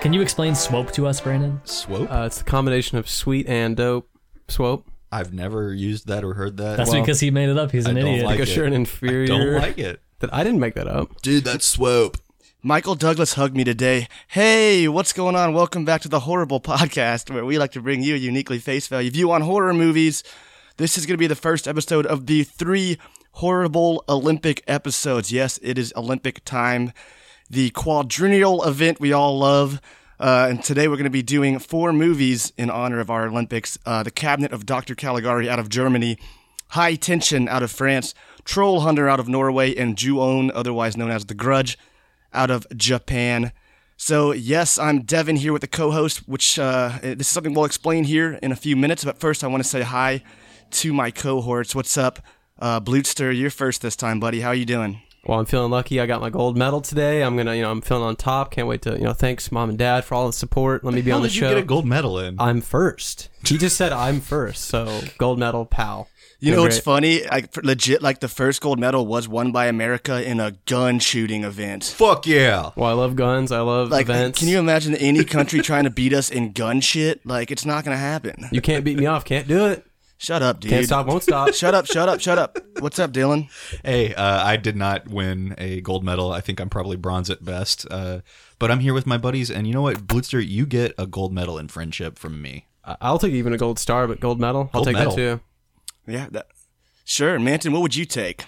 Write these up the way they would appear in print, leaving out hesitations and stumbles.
Can you explain swope to us, Brandon? Swope? It's the combination of sweet and dope. Swope. I've never used that or heard that. That's because he made it up. He's an idiot. like Because you're an inferior. I don't like it. I didn't make that up. Dude, that's swope. Michael Douglas hugged me today. Hey, what's going on? Welcome back to the Horrible Podcast, where we like to bring you a uniquely face value view on horror movies. This is going to be the first episode of the 3 horrible Olympic episodes. Yes, it is Olympic time. The quadrennial event we all love. And today we're going to be doing 4 movies in honor of our Olympics. The Cabinet of Dr. Caligari out of Germany, High Tension out of France, Troll Hunter out of Norway, and Ju-On, otherwise known as The Grudge, out of Japan. So yes, I'm Devin here with the co-host, which this is something we'll explain here in a few minutes. But first I want to say hi to my cohorts. What's up? Blutster, you're first this time, buddy. How are you doing? Well, I'm feeling lucky. I got my gold medal today. I'm feeling on top. Can't wait to, thanks mom and dad for all the support. Let me be on the show. How did you get a gold medal in? I'm first. He just said I'm first, so gold medal, pal. You know what's funny? Legit, the first gold medal was won by America in a gun shooting event. Fuck yeah. Well, I love guns. I love events. Can you imagine any country trying to beat us in gun shit? It's not going to happen. You can't beat me off. Can't do it. Shut up, dude. Can't stop, won't stop. Shut up. What's up, Dylan? Hey, I did not win a gold medal. I think I'm probably bronze at best. But I'm here with my buddies, and you know what, Blutster, you get a gold medal in friendship from me. I'll take even a gold star, but gold medal? I'll take that too. Yeah, sure. Manton, what would you take?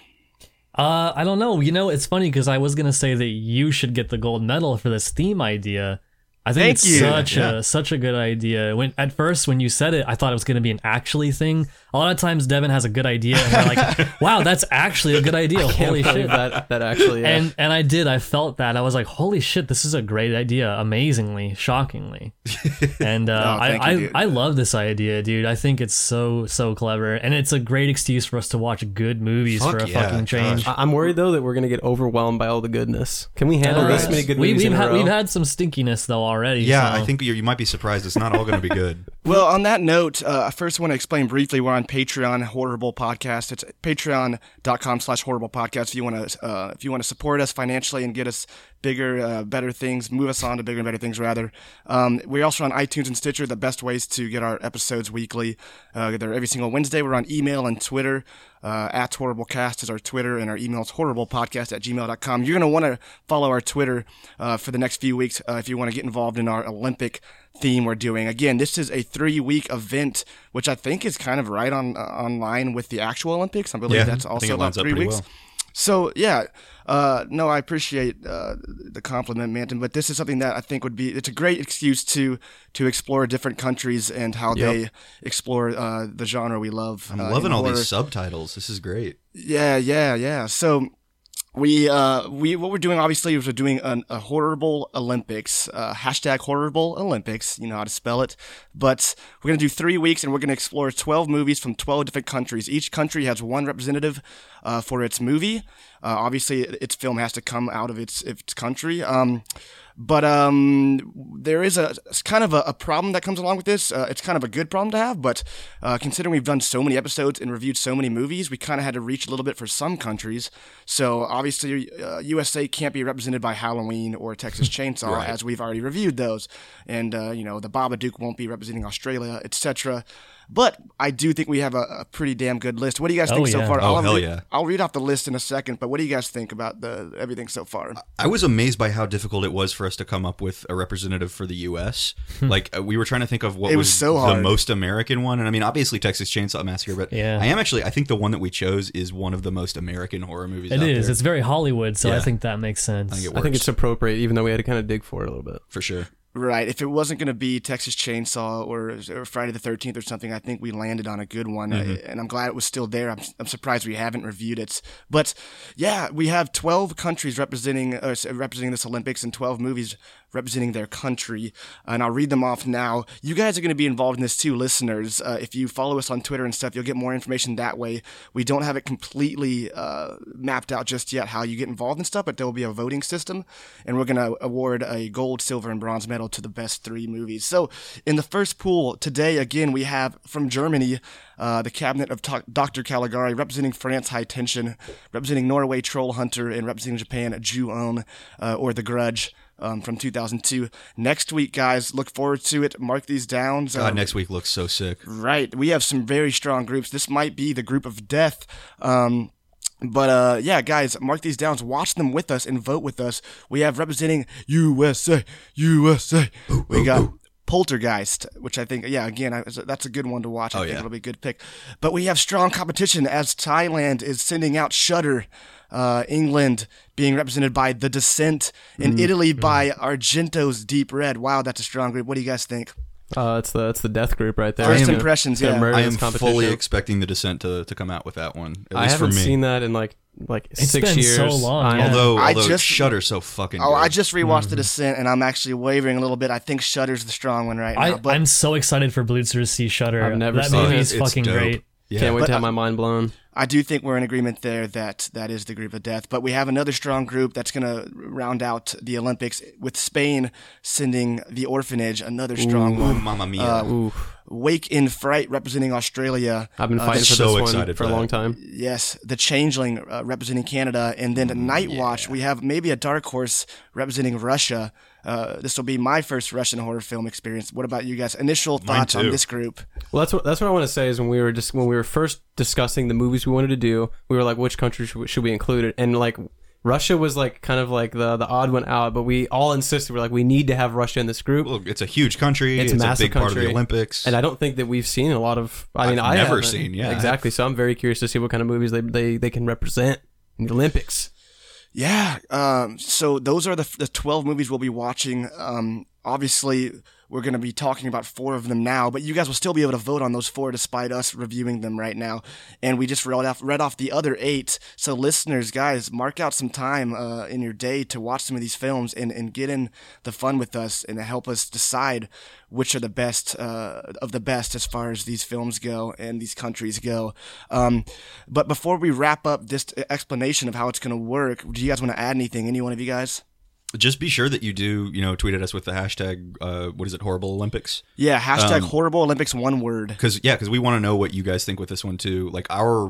I don't know. It's funny because I was going to say that you should get the gold medal for this theme idea. I think it's such a good idea. At first, when you said it, I thought it was going to be an actually thing. A lot of times, Devin has a good idea, and we're like, "Wow, that's actually a good idea! Holy shit!" That actually, yeah. And I did. I felt that. I was like, "Holy shit, this is a great idea! Amazingly, shockingly." And I love this idea, dude. I think it's so clever, and it's a great excuse for us to watch good movies for a fucking change. I'm worried though that we're going to get overwhelmed by all the goodness. Can we handle this many good movies in a row? We've had some stinkiness though already. Yeah, so. I think you might be surprised. It's not all going to be good. Well, on that note, I first want to explain briefly we're on Patreon, Horrible Podcast. It's patreon.com/horrible podcast if you want to support us financially and get us bigger, better things, move us on to bigger and better things, rather. We're also on iTunes and Stitcher, the best ways to get our episodes weekly. They're every single Wednesday. We're on email and Twitter. At HorribleCast is our Twitter, and our email is horriblepodcast@gmail.com. You're going to want to follow our Twitter for the next few weeks if you want to get involved in our Olympic theme we're doing. Again, this is a 3-week event, which I think is kind of right on line with the actual Olympics. I believe that's also about 3 weeks. Well. So, yeah, no, I appreciate the compliment, Manton, but this is something that I think it's a great excuse to explore different countries and how they explore the genre we love. I'm loving all these subtitles. This is great. Yeah. So what we're doing, obviously, is we're doing a Horrible Olympics, hashtag Horrible Olympics, you know how to spell it. But we're going to do 3 weeks, and we're going to explore 12 movies from 12 different countries. Each country has one representative for its movie. Obviously, its film has to come out of its country. But there is it's kind of a problem that comes along with this. It's kind of a good problem to have, but considering we've done so many episodes and reviewed so many movies, we kind of had to reach a little bit for some countries. So obviously, USA can't be represented by Halloween or Texas Chainsaw, right, as we've already reviewed those. And, the Babadook won't be representing Australia, etc. But I do think we have a pretty damn good list. What do you guys think so far? Hell yeah. I'll read off the list in a second, but what do you guys think about everything so far? I was amazed by how difficult it was for us to come up with a representative for the U.S. We were trying to think of what was so the most American one. And I mean, obviously Texas Chainsaw Massacre, but I think the one that we chose is one of the most American horror movies out there. It's very Hollywood, so I think that makes sense. I think it's appropriate, even though we had to kind of dig for it a little bit. For sure. Right. If it wasn't going to be Texas Chainsaw or Friday the 13th or something, I think we landed on a good one. And I'm glad it was still there. I'm surprised we haven't reviewed it. But yeah, we have 12 countries representing this Olympics and 12 movies representing their country. And I'll read them off now. You guys are going to be involved in this too, listeners. If you follow us on Twitter and stuff, you'll get more information that way. We don't have it completely mapped out just yet how you get involved in stuff, but there will be a voting system. And we're going to award a gold, silver, and bronze medal to the best 3 movies. So in the first pool today, again, we have from Germany, the Cabinet of Dr. Caligari, representing France, High Tension, representing Norway, Troll Hunter, and representing Japan, Ju-On, or The Grudge. from 2002. Next week, guys, look forward to it. Mark these down. God, next week looks so sick. Right. We have some very strong groups. This might be the group of death. But yeah, guys, mark these down. Watch them with us and vote with us. We have representing USA. We got Poltergeist, which I think, yeah, again, that's a good one to watch. I think it'll be a good pick. But we have strong competition as Thailand is sending out Shudder. England being represented by The Descent, and Italy by Argento's Deep Red. Wow, that's a strong group. What do you guys think? It's the death group right there. First impressions, yeah. I am fully expecting The Descent to come out with that one. At least for me. I haven't seen that in like it's 6 years. So long. Although Shudder's so fucking good. I just rewatched The Descent, and I'm actually wavering a little bit. I think Shudder's the strong one right now. I'm so excited for Blutzer to see Shudder. I've never seen that movie. Is fucking great. Yeah. Can't wait to have my mind blown. I do think we're in agreement there that is the group of death. But we have another strong group that's going to round out the Olympics with Spain sending The Orphanage, another strong one. Mamma mia. Wake in Fright representing Australia. I've been fighting for this one for a long time. Yes. The Changeling representing Canada. And then Night Watch, we have maybe a dark horse representing Russia. This will be my first Russian horror film experience. What about you guys? Initial thoughts on this group? Well, that's what I want to say is when we were first discussing the movies we wanted to do, we were like, which country should we include it? And like Russia was like kind of like the odd one out, but we all insisted, we're like, we need to have Russia in this group. Well, it's a huge country. It's a massive big part of the Olympics. And I don't think that we've seen a lot of, I've never seen, Exactly. So I'm very curious to see what kind of movies they can represent in the Olympics. Yeah. So those are the 12 movies we'll be watching. Obviously, we're going to be talking about 4 of them now, but you guys will still be able to vote on those 4 despite us reviewing them right now. And we just read off the other 8. So listeners, guys, mark out some time in your day to watch some of these films and get in the fun with us and help us decide which are the best of the best as far as these films go and these countries go. But before we wrap up this explanation of how it's going to work, do you guys want to add anything? Any one of you guys? Just be sure that you do, tweet at us with the hashtag, what is it, Horrible Olympics? Yeah, hashtag Horrible Olympics, one word. Because we want to know what you guys think with this one, too. Like,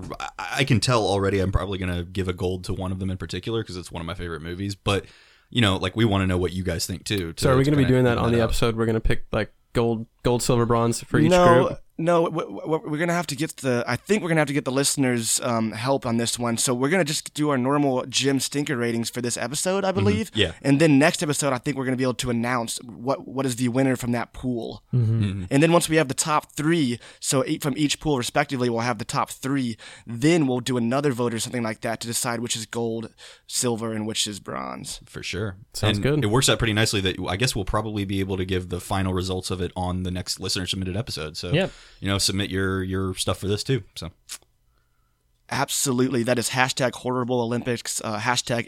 I can tell already I'm probably going to give a gold to one of them in particular because it's one of my favorite movies. But, we want to know what you guys think, too. So are we going to be doing that on the episode? We're going to pick, like, gold, silver, bronze for each group? No, we're gonna have to get I think we're gonna have to get the listeners' help on this one. So we're gonna just do our normal Jim Stinker ratings for this episode, I believe. Yeah. And then next episode, I think we're gonna be able to announce what is the winner from that pool. And then once we have the top 3, so from each pool respectively, we'll have the top 3. Then we'll do another vote or something like that to decide which is gold, silver, and which is bronze. For sure. Sounds good. It works out pretty nicely that I guess we'll probably be able to give the final results of it on the next listener submitted episode. So. Yep. Submit your stuff for this too. So, absolutely, that is hashtag Horrible Olympics, hashtag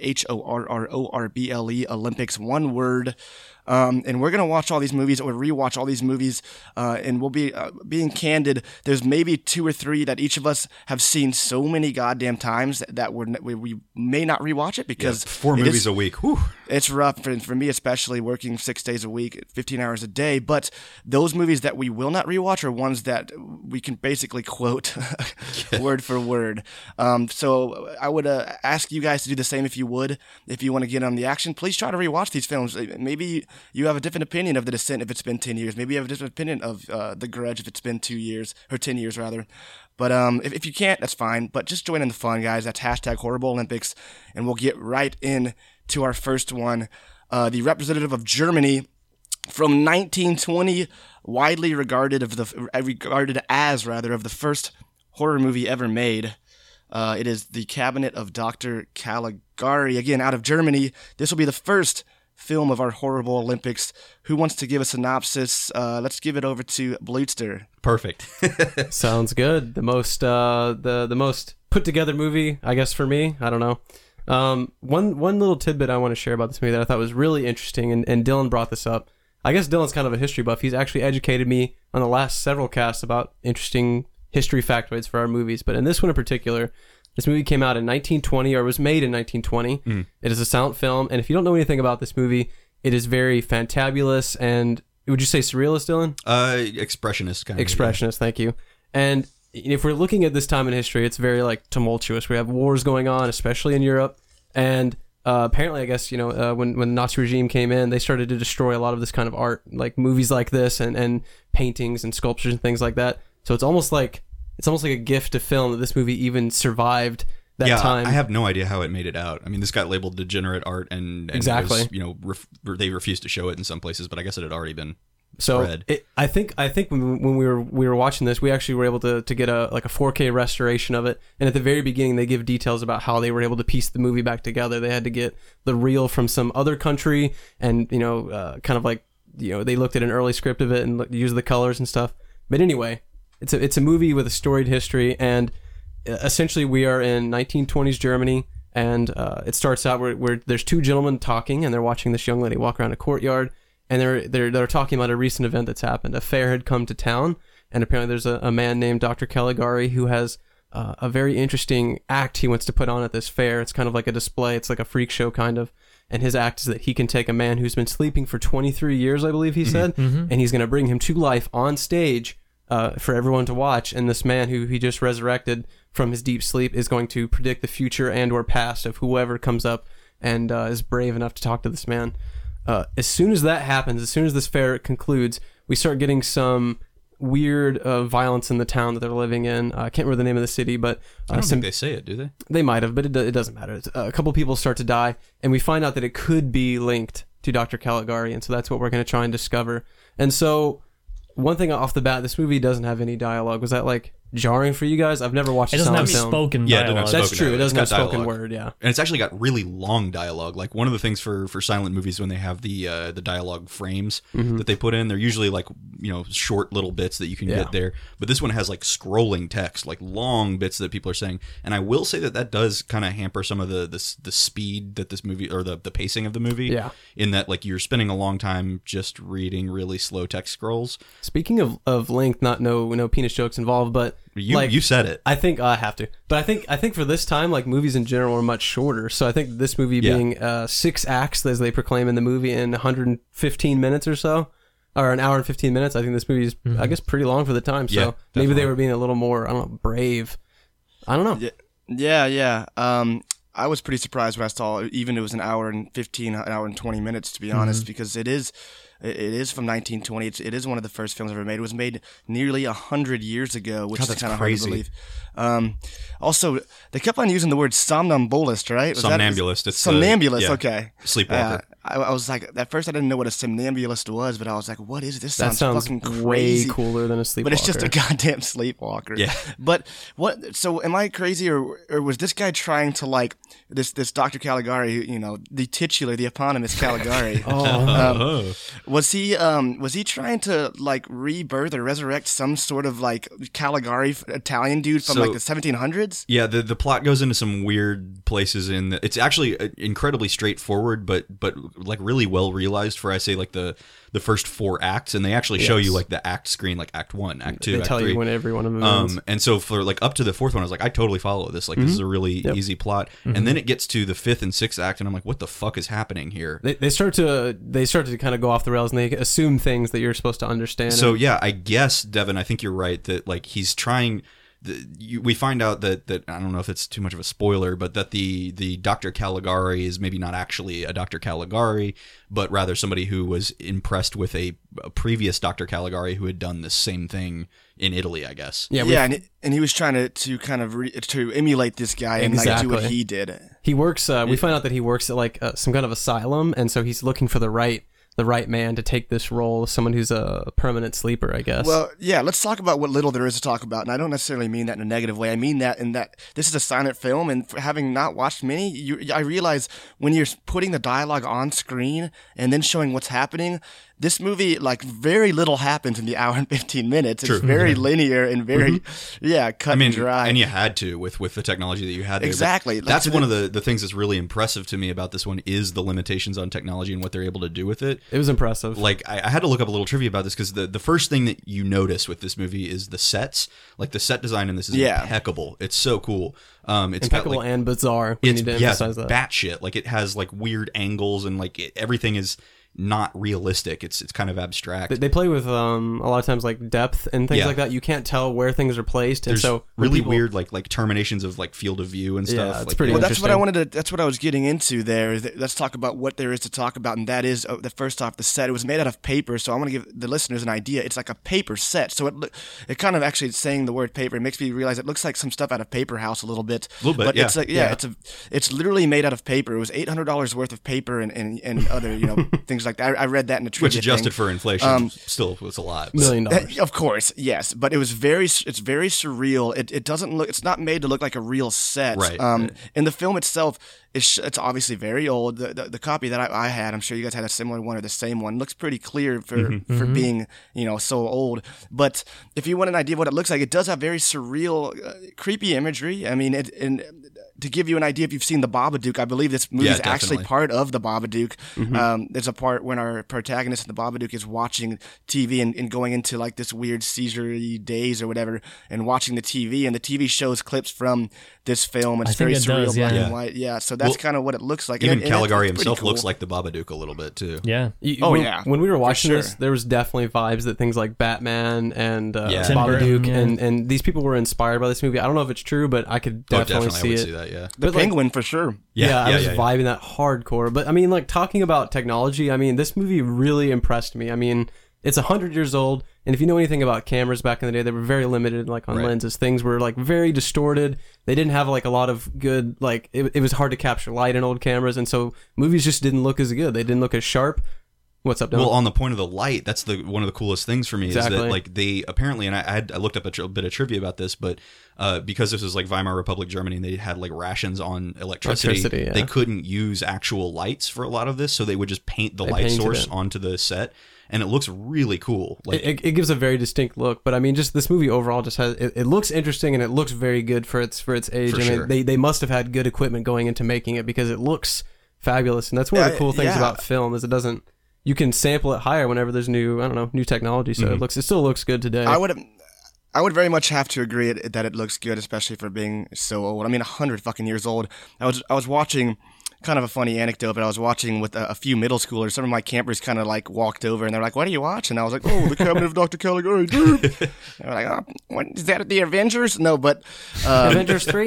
HORRORBLE Olympics, one word. And we're gonna watch all these movies or rewatch all these movies, and we'll be being candid. There's maybe 2 or 3 that each of us have seen so many goddamn times that we may not rewatch it because 4 movies a week. Whew. It's rough for me, especially working 6 days a week, 15 hours a day. But those movies that we will not rewatch are ones that we can basically quote word for word. So I would ask you guys to do the same if you would. If you want to get on the action, please try to rewatch these films. Maybe you have a different opinion of The Descent if it's been 10 years. Maybe you have a different opinion of The Grudge if it's been 2 years, or 10 years rather. But if you can't, that's fine. But just join in the fun, guys. That's hashtag Horrible Olympics. And we'll get right in to our first one. The representative of Germany from 1920, widely regarded as the first horror movie ever made. It is The Cabinet of Dr. Caligari. Again, out of Germany. This will be the first film of our Horrible Olympics. Who wants to give a synopsis? Let's give it over to Blutzer. Perfect. Sounds good. The most the most put together movie, I guess, for me. I don't know. One little tidbit I want to share about this movie that I thought was really interesting, and Dylan brought this up. I guess Dylan's kind of a history buff. He's actually educated me on the last several casts about interesting history factoids for our movies. But in this one in particular, this movie came out in 1920, or was made in 1920. It is a silent film, and if you don't know anything about this movie, it is very fantabulous and, would you say surrealist, Dylan? Expressionist kind of. Expressionist, thank you. And if we're looking at this time in history, it's very like tumultuous. We have wars going on, especially in Europe, and apparently, I guess, when the Nazi regime came in, they started to destroy a lot of this kind of art, like movies like this and paintings and sculptures and things like that. So it's almost like a gift to film that this movie even survived that time. I have no idea how it made it out. I mean, this got labeled degenerate art, and exactly. Was, they refused to show it in some places, but I guess it had already been. So I think when we were watching this, we actually were able to get a 4K restoration of it. And at the very beginning, they give details about how they were able to piece the movie back together. They had to get the reel from some other country, and kind of like they looked at an early script of it and used the colors and stuff. But anyway, it's a movie with a storied history, and essentially we are in 1920s Germany. And it starts out where there's two gentlemen talking, and they're watching this young lady walk around a courtyard. And they're talking about a recent event that's happened. A fair had come to town, and apparently there's a man named Dr. Caligari who has a very interesting act he wants to put on at this fair. It's kind of like a display. It's like a freak show kind of. And his act is that he can take a man who's been sleeping for 23 years, I believe he said, and he's going to bring him to life on stage for everyone to watch. And this man who he just resurrected from his deep sleep is going to predict the future and or past of whoever comes up and is brave enough to talk to this man. As soon as that happens, as soon as this fair concludes, we start getting some weird violence in the town that they're living in. I can't remember the name of the city, but I don't think they say it, do they? They might have, but it doesn't matter. A couple people start to die, and we find out that it could be linked to Dr. Caligari, and so that's what we're going to try and discover. And so, one thing off the bat, this movie doesn't have any dialogue. Was that jarring for you guys? I've never watched. It doesn't have spoken dialogue. That's true. It doesn't have spoken word. Yeah, and it's actually got really long dialogue. Like one of the things for silent movies when they have the dialogue frames that they put in, they're usually short little bits that you can get there. But this one has scrolling text, long bits that people are saying. And I will say that does kind of hamper some of the speed that this movie, or the pacing of the movie. Yeah. In that you're spending a long time just reading really slow text scrolls. Speaking of length, no penis jokes involved, but. You said it. I think I have to, but I think for this time, movies in general are much shorter. So I think this movie being 6 acts, as they proclaim in the movie, in 115 minutes or so, or an hour and 15 minutes. I think this movie is, I guess, pretty long for the time. So maybe they were being a little more, brave. I don't know. Yeah. I was pretty surprised when I saw even it was an hour and 15, an hour and 20 minutes, to be honest, because it is from 1920. It is one of the first films ever made. It was made nearly 100 years ago, which is kind of hard to believe. Also, they kept on using the word somnambulist, right? Somnambulist. Somnambulist, okay. Sleepwalker. I was like, at first I didn't know what a somnambulist was, but I was like, what is this? That sounds fucking crazy. Way cooler than a sleepwalker. But it's just a goddamn sleepwalker. Yeah. But what? So am I crazy, or was this guy trying to this Dr. Caligari, the titular, the eponymous Caligari? Was he trying to rebirth or resurrect some sort of Caligari Italian dude from the 1700s? Yeah, the plot goes into some weird places it's actually incredibly straightforward, but really well realized for the first 4 acts, and they actually show you the act screen, Act 1, Act 2, they Act 3. They tell you when every one of them ends. And so for up to the 4th one, I was like, I totally follow this. This is a really easy plot. And then it gets to the 5th and 6th act, and I'm like, what the fuck is happening here? They start to kind of go off the rails, and they assume things that you're supposed to understand. So yeah, I guess, Devin, I think you're right that he's trying. We find out that I don't know if it's too much of a spoiler, but that the Dr. Caligari is maybe not actually a Dr. Caligari, but rather somebody who was impressed with a previous Dr. Caligari who had done the same thing in Italy, I guess. Yeah, and he was trying to kind of to emulate this guy and do what he did. He works. We find out that he works at some kind of asylum, and so he's looking for the right man to take this role, someone who's a permanent sleeper, I guess. Well, yeah, let's talk about what little there is to talk about. And I don't necessarily mean that in a negative way. I mean that in that this is a silent film, and having not watched many, I realize when you're putting the dialogue on screen and then showing what's happening, this movie, very little happens in the hour and 15 minutes. It's very linear and very, cut and dry. And you had to with the technology that you had there. Exactly. That's one of the things that's really impressive to me about this one is the limitations on technology and what they're able to do with it. It was impressive. I had to look up a little trivia about this because the first thing that you notice with this movie is the sets. The set design in this is impeccable. It's so cool. It's impeccable and bizarre. We need to emphasize that. Batshit. It has weird angles and everything is. not realistic. It's kind of abstract. They play with a lot of times like depth and things like that. You can't tell where things are placed, and There's so really weird like terminations of like field of view and stuff. Yeah, it's like, pretty. Well, that's what I wanted to. That's what I was getting into there. Let's talk about what there is to talk about, and that is the first off, the set. It was made out of paper, so I want to give the listeners an idea. It's like a paper set, so it kind of actually saying the word paper. It makes me realize it looks like some stuff out of Paper House a little bit. But yeah. It's like it's literally made out of paper. It was $800 worth of paper and other things like that. I read that in the trivia. Which adjusted for inflation still was a lot. $1 million. Of course, yes, but it's very surreal. It doesn't look. It's not made to look like a real set. Right. In the film itself, it's obviously very old. The copy that I had, I'm sure you guys had a similar one or the same one. Looks pretty clear for being so old. But if you want an idea of what it looks like, it does have very surreal, creepy imagery. I mean, to give you an idea, if you've seen The Babadook, I believe this movie is actually part of The Babadook. There's a part when our protagonist in The Babadook is watching TV and going into like this weird seizure-y daze or whatever, and watching the TV, and the TV shows clips from this film. And it's very surreal, black and white. Yeah, so that's kind of what it looks like. Even Caligari himself looks like The Babadook a little bit too. Yeah. When we were watching this, there was definitely vibes that things like Batman and Babadook and these people were inspired by this movie. I don't know if it's true, but I could definitely see it. Yeah. The Penguin for sure. I was vibing that hardcore. But I mean, like talking about technology, I mean, this movie really impressed me. I mean, it's 100 years old, and if you know anything about cameras back in the day, they were very limited, like on lenses. Things were like very distorted. They didn't have like a lot of good, like it was hard to capture light in old cameras, and so movies just didn't look as good. They didn't look as sharp. What's up, Dylan? Well, on the point of the light, that's one of the coolest things for me is that like they apparently, and I looked up a bit of trivia about this, but because this was like Weimar Republic Germany and they had like rations on electricity, they couldn't use actual lights for a lot of this, so they would just paint the light source onto the set, and it looks really cool. Like it gives a very distinct look, but I mean, just this movie overall just has it looks interesting and it looks very good for its age. I mean, they must have had good equipment going into making it because it looks fabulous, and that's one of the cool things about film is it doesn't. You can sample it higher whenever there's new technology, so it still looks good today. I would very much have to agree that it looks good, especially for being so old. I mean, 100 fucking years old. I was watching, kind of a funny anecdote, but I was watching with a few middle schoolers. Some of my campers kind of like walked over and they're like, "What are you watching?" I was like, "Oh, The Cabinet of Dr. Caligari." They're like, "Oh, what, is that the Avengers?" No, but Avengers 3.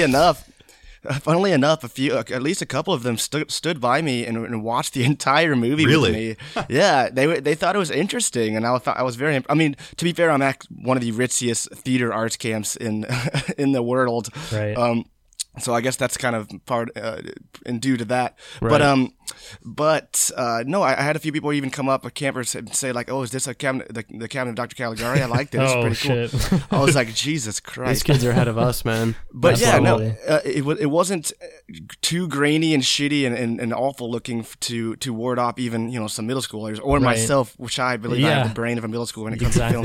Funnily enough, at least a couple of them stood by me and watched the entire movie with me. Yeah, they thought it was interesting, and I was very. I mean, to be fair, I'm at one of the ritziest theater arts camps in the world. Right. So I guess that's kind of part and due to that. Right. But no, I had a few people even come up, campers, and say like, "Oh, is this the Cabinet of Dr. Caligari? I liked it. It's pretty cool." I was like, "Jesus Christ, these kids are ahead of us, man." But it wasn't too grainy and shitty and awful looking to ward off even some middle schoolers or myself, which I believe I have the brain of a middle schooler when it comes to film.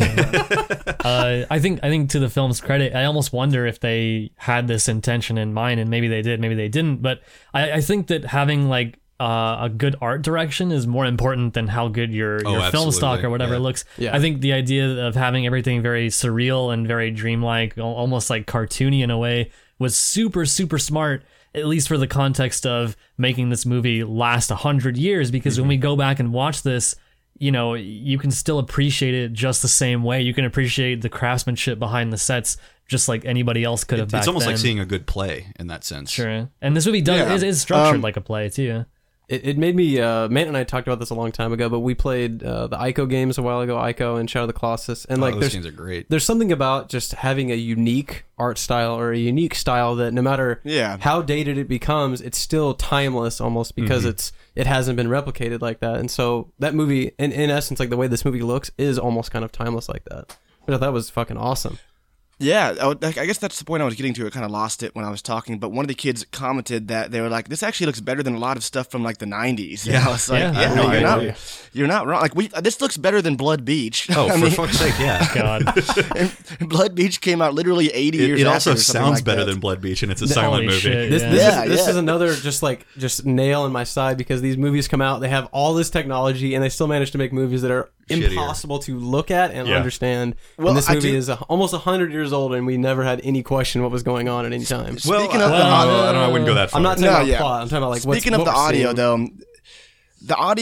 I think to the film's credit, I almost wonder if they had this intention in mind, and maybe they did, maybe they didn't. But I think that having like a good art direction is more important than how good your film stock or whatever looks. I think the idea of having everything very surreal and very dreamlike, almost like cartoony in a way, was super, super smart, at least for the context of making this movie last 100 years. Because when we go back and watch this, you can still appreciate it just the same way. You can appreciate the craftsmanship behind the sets just like anybody else could have back then. It's almost like seeing a good play in that sense. Sure. And this movie is structured like a play too. It made me, Matt and I talked about this a long time ago, but we played the Ico games a while ago, Ico and Shadow of the Colossus. And like, those games are great. There's something about just having a unique art style or a unique style that no matter how dated it becomes, it's still timeless almost because it hasn't been replicated like that. And so that movie, in essence, like the way this movie looks is almost kind of timeless like that. But I thought that was fucking awesome. Yeah, I guess that's the point I was getting to. I kind of lost it when I was talking, but one of the kids commented that they were like, "This actually looks better than a lot of stuff from like the '90s." Yeah, and I was like, you're not wrong. Like this looks better than Blood Beach. Oh, for fuck's sake, yeah. God. And Blood Beach came out literally 80 years. It also sounds better than Blood Beach, and it's a silent movie. Shit, this is another just nail in my side because these movies come out, they have all this technology, and they still manage to make movies that are impossible to look at and understand. Well, and this movie is almost 100 years old, and we never had any question what was going on at any time. Speaking of I wouldn't go that far. I'm not talking about plot. I'm talking about like speaking of the audio, though. The audio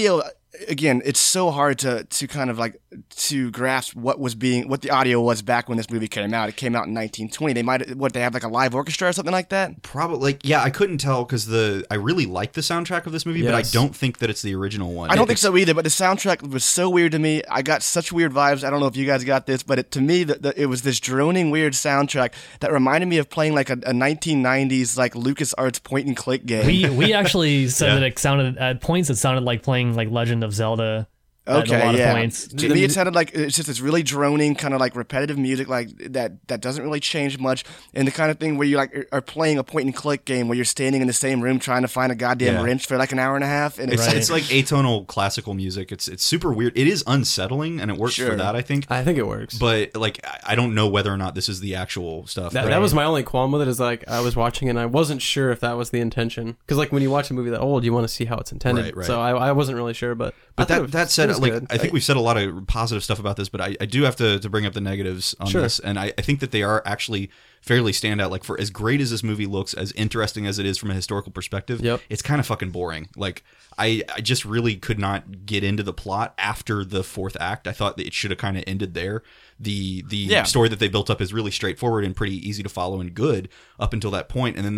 again, it's so hard to kind of like to grasp what the audio was back when this movie came out. It came out in 1920. They have like a live orchestra or something like that? Probably. Yeah, I couldn't tell because I really like the soundtrack of this movie, but I don't think that it's the original one. I don't think so either, but the soundtrack was so weird to me. I got such weird vibes. I don't know if you guys got this, but to me, it was this droning weird soundtrack that reminded me of playing like a 1990s like LucasArts point and click game. We actually said that it sounded, at points, it sounded like playing like Legend of Zelda. Okay, a lot of points. To me, it sounded like it's just this really droning, kind of like repetitive music, like that doesn't really change much, and the kind of thing where you like are playing a point and click game where you're standing in the same room trying to find a goddamn wrench for like an hour and a half. And it's like atonal classical music. It's super weird. It is unsettling, and it works for that. I think it works. But like, I don't know whether or not this is the actual stuff. That was my only qualm with it. Is like I was watching and I wasn't sure if that was the intention, because like when you watch a movie that old, you want to see how it's intended. Right. So I wasn't really sure, but that said, like good. I think we've said a lot of positive stuff about this, but I do have to bring up the negatives on this, and I think that they are actually fairly standout. Like, for as great as this movie looks, as interesting as it is from a historical perspective, it's kind of fucking boring. Like, I just really could not get into the plot after the fourth act. I thought that it should have kind of ended there. The story that they built up is really straightforward and pretty easy to follow and good up until that point. And then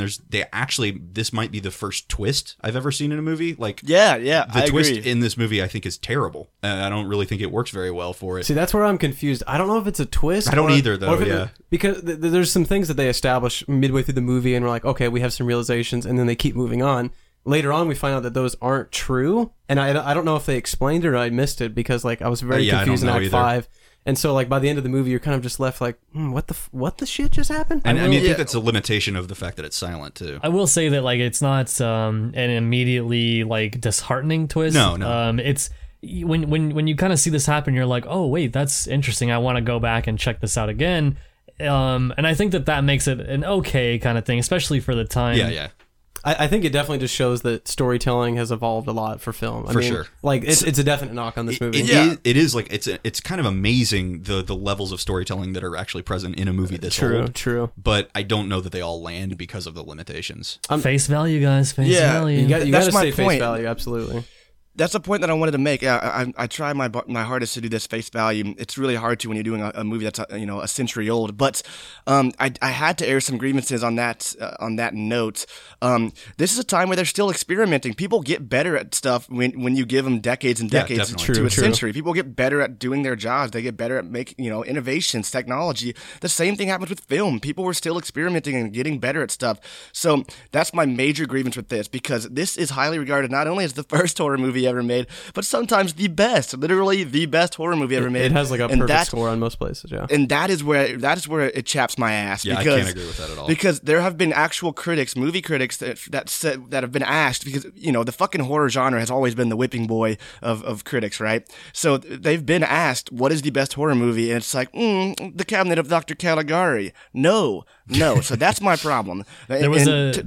this might be the first twist I've ever seen in a movie. Like, the twist in this movie I think is terrible. I don't really think it works very well for it. See, that's where I'm confused. I don't know if it's a twist. I don't either, though. Because there's some things that they establish midway through the movie, and we're like, okay, we have some realizations, and then they keep moving on. Later on, we find out that those aren't true, and I don't know if they explained it or I missed it, because like I was very confused in Act 5. And so, like, by the end of the movie, you're kind of just left like, what the shit just happened? And I think that's a limitation of the fact that it's silent too. I will say that like it's not an immediately like disheartening twist. No. It's when you kind of see this happen, you're like, oh wait, that's interesting. I want to go back and check this out again. And I think that makes it an okay kind of thing, especially for the time. Yeah. I think it definitely just shows that storytelling has evolved a lot for film. I mean, sure. Like it's a definite knock on this movie. It is like it's kind of amazing the levels of storytelling that are actually present in a movie this old. True. But I don't know that they all land because of the limitations. Face value, guys. Face value. You got to say face value. Absolutely. That's a point that I wanted to make. I try my hardest to do this face value. It's really hard to when you're doing a movie that's a century old. But I had to air some grievances on that note. This is a time where they're still experimenting. People get better at stuff when you give them decades and decades to a century. People get better at doing their jobs. They get better at making innovations, technology. The same thing happens with film. People were still experimenting and getting better at stuff. So that's my major grievance with this, because this is highly regarded not only as the first horror movie ever made, but sometimes the best, literally the best horror movie ever made. It has like a perfect score on most places, and that is where it chaps my ass. Yeah, because, I can't agree with that at all. Because there have been actual critics, movie critics that have been asked, because the fucking horror genre has always been the whipping boy of critics, right? So they've been asked, what is the best horror movie? And it's like, The Cabinet of Dr. Caligari. No. So that's my problem. There was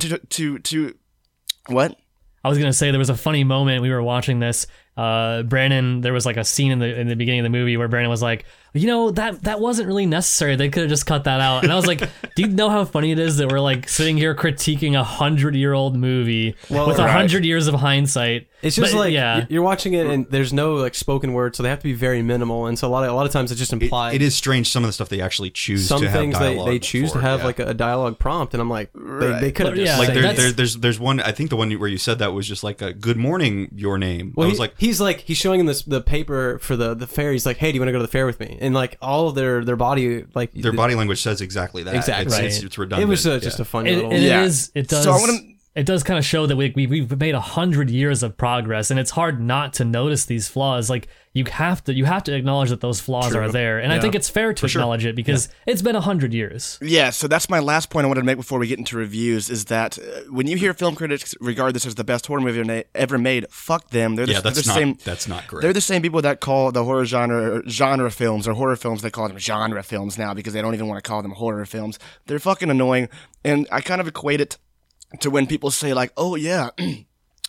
what? I was gonna say there was a funny moment we were watching this. Brandon, there was like a scene in the beginning of the movie where Brandon was like, that wasn't really necessary. They could have just cut that out. And I was like, do you know how funny it is that we're like sitting here critiquing 100-year-old movie with 100 years of hindsight? It's just you're watching it and there's no like spoken word, so they have to be very minimal. And so a lot of times it's just implied. It is strange some of the stuff they actually choose to have things dialogue they choose to have like a dialogue prompt, and I'm like, they could have just like there's one, I think the one where you said that was just like a good morning, your name. Well, he's showing him the paper for the fair. He's like, hey, do you want to go to the fair with me? And like all of their body body language says exactly that. Exactly, it's redundant. It was just a funny little. It does. So it does kind of show that we've made 100 years of progress, and it's hard not to notice these flaws. Like you have to acknowledge that those flaws are there, and I think it's fair to acknowledge it because it's been 100 years. Yeah, so that's my last point I wanted to make before we get into reviews, is that when you hear film critics regard this as the best horror movie ever made, fuck them. That's not correct. They're the same people that call the horror genre films, or horror films, they call them genre films now because they don't even want to call them horror films. They're fucking annoying, and I kind of equate it to when people say like, oh yeah,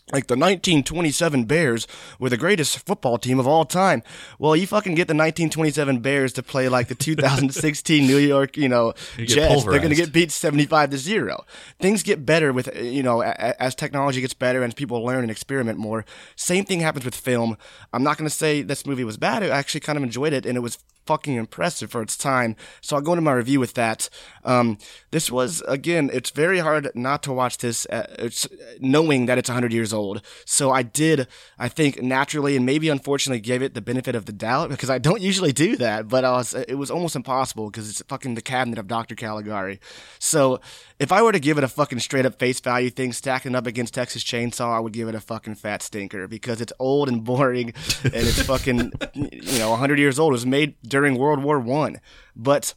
like the 1927 Bears were the greatest football team of all time. Well, you fucking get the 1927 Bears to play like the 2016 New York, Jets. They're going to get beat 75-0. Things get better with, as technology gets better and people learn and experiment more. Same thing happens with film. I'm not going to say this movie was bad. I actually kind of enjoyed it, and it was fucking impressive for its time. So I'll go into my review with that. This was, again, it's very hard not to watch this knowing that it's 100 years old. So I think naturally and maybe unfortunately gave it the benefit of the doubt, because I don't usually do that, but it was almost impossible because it's fucking The Cabinet of Dr. Caligari. So if I were to give it a fucking straight up face value thing, stacking up against Texas Chainsaw, I would give it a fucking fat stinker, because it's old and boring and it's fucking, 100 years old. It was made during World War I. But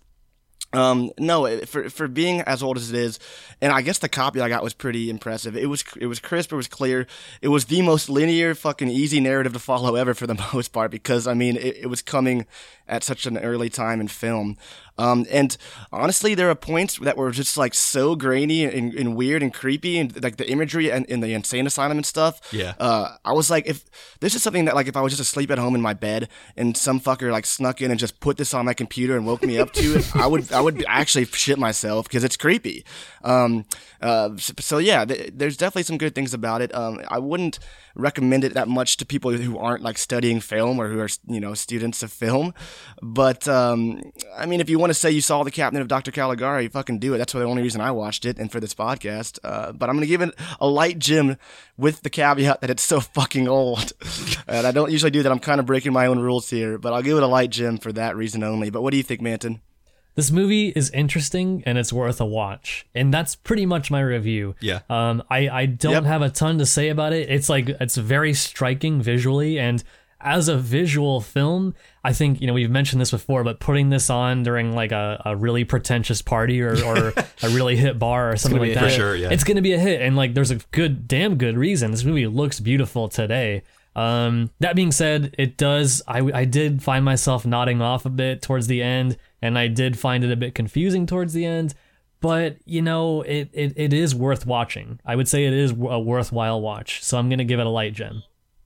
no, for being as old as it is, and I guess the copy I got was pretty impressive. It was crisp, it was clear. It was the most linear, fucking easy narrative to follow ever for the most part, because I mean it was coming at such an early time in film. And honestly, there are points that were just like so grainy and weird and creepy, and like the imagery and in the insane asylum and stuff. Yeah. I was like, if this is something that like if I was just asleep at home in my bed and some fucker like snuck in and just put this on my computer and woke me up to it, I would actually shit myself, because it's creepy. So yeah, there's definitely some good things about it. I wouldn't recommend it that much to people who aren't like studying film or who are students of film. But I mean, if you want to say you saw The Cabinet of Dr. Caligari, fucking do it. That's the only reason I watched it and for this podcast. But I'm gonna give it a light gem with the caveat that it's so fucking old. And I don't usually do that. I'm kind of breaking my own rules here, but I'll give it a light gem for that reason only. But what do you think, Manton? This movie is interesting and it's worth a watch, and that's pretty much my review. Yeah. I don't have a ton to say about it. It's very striking visually, and as a visual film, I think, we've mentioned this before, but putting this on during like a really pretentious party or a really hit bar or something like that, for sure, yeah. It's going to be a hit, and like there's a damn good reason. This movie looks beautiful today. That being said, I did find myself nodding off a bit towards the end, and I did find it a bit confusing towards the end, but it is worth watching. I would say it is a worthwhile watch, so I'm going to give it a light gem.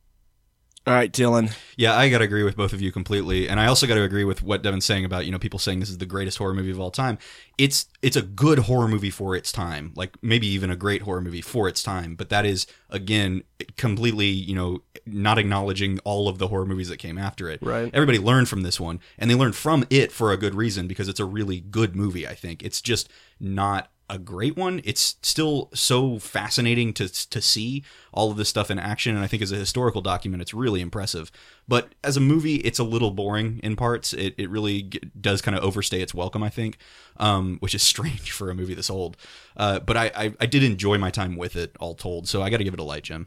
All right, Dylan. Yeah, I got to agree with both of you completely. And I also got to agree with what Devin's saying about, people saying this is the greatest horror movie of all time. It's a good horror movie for its time, like maybe even a great horror movie for its time. But that is, again, completely, not acknowledging all of the horror movies that came after it. Right. Everybody learned from this one, and they learned from it for a good reason, because it's a really good movie, I think. It's just not a great one. It's still so fascinating to see all of this stuff in action, and I think as a historical document it's really impressive. But as a movie, it's a little boring in parts. It really does kind of overstay its welcome, I think, which is strange for a movie this old. But I did enjoy my time with it, all told, so I got to give it a light gem.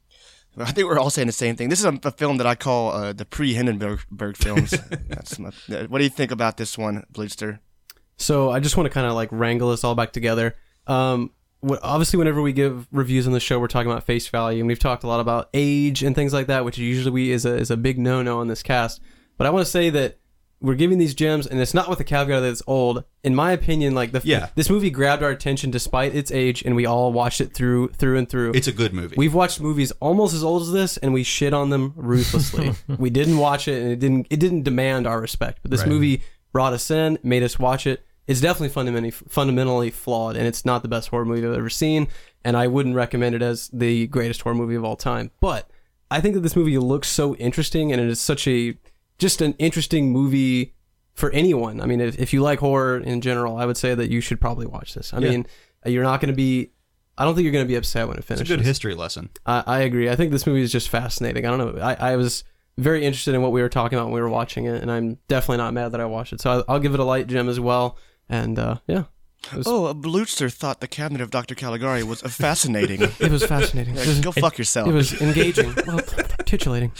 I think we're all saying the same thing. This is a film that I call the pre-Hindenburg films. What do you think about this one, Bleedster? So I just want to kind of like wrangle this all back together. Obviously, whenever we give reviews on the show, we're talking about face value, and we've talked a lot about age and things like that, which usually is a big no-no on this cast. But I want to say that we're giving these gems, and it's not with the caveat that it's old. In my opinion, like this movie grabbed our attention despite its age, and we all watched it through and through. It's a good movie. We've watched movies almost as old as this, and we shit on them ruthlessly. We didn't watch it, and it didn't demand our respect. But this movie brought us in, made us watch it. It's definitely fundamentally flawed, and it's not the best horror movie I've ever seen, and I wouldn't recommend it as the greatest horror movie of all time. But I think that this movie looks so interesting, and it is just an interesting movie for anyone. I mean, if you like horror in general, I would say that you should probably watch this. I mean, you're not going to be... I don't think you're going to be upset when it finishes. It's a good history lesson. I agree. I think this movie is just fascinating. I don't know. I was very interested in what we were talking about when we were watching it, and I'm definitely not mad that I watched it. So I'll give it a light gem as well. And Blutzer thought The Cabinet of Dr. Caligari was fascinating. It was fascinating. Go fuck yourself. It was engaging. Well, titillating.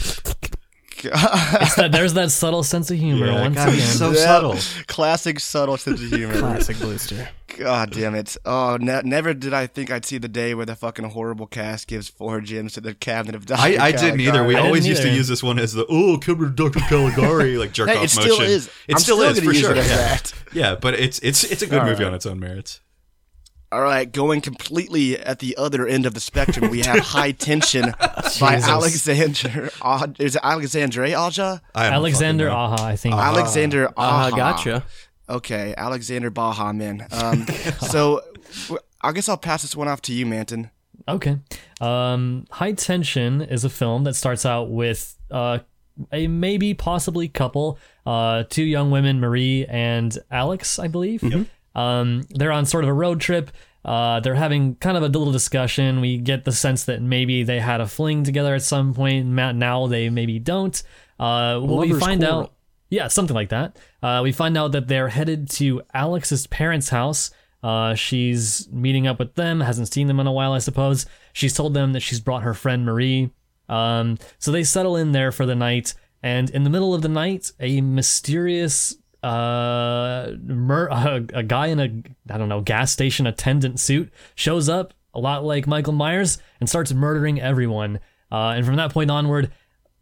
There's that subtle sense of humor once again. So subtle. Classic subtle sense of humor. Classic Blutzer. God damn it. Oh, never did I think I'd see the day where the fucking horrible cast gives 4 gems to The Cabinet of Dr. Caligari. I didn't either. We always used to use this one as the Cabinet of Dr. Caligari, like jerk off motion. Still is. It still is, for sure. That. Yeah, but it's a good movie on its own merits. All right, going completely at the other end of the spectrum, we have High Tension by Alexander. Is it Alexandre Aja? Alexander Aja, I think. Alexander Aja. Gotcha. Okay, Alexander Baja, man. So I guess I'll pass this one off to you, Manton. Okay. High Tension is a film that starts out with a maybe possibly couple, two young women, Marie and Alex, I believe. Mm-hmm. They're on sort of a road trip. They're having kind of a little discussion. We get the sense that maybe they had a fling together at some point. Now they maybe don't. We find out. Yeah, something like that. We find out that they're headed to Alex's parents' house. She's meeting up with them. Hasn't seen them in a while, I suppose. She's told them that she's brought her friend Marie. So they settle in there for the night. And in the middle of the night, a mysterious a guy in a gas station attendant suit shows up, a lot like Michael Myers, and starts murdering everyone. And from that point onward,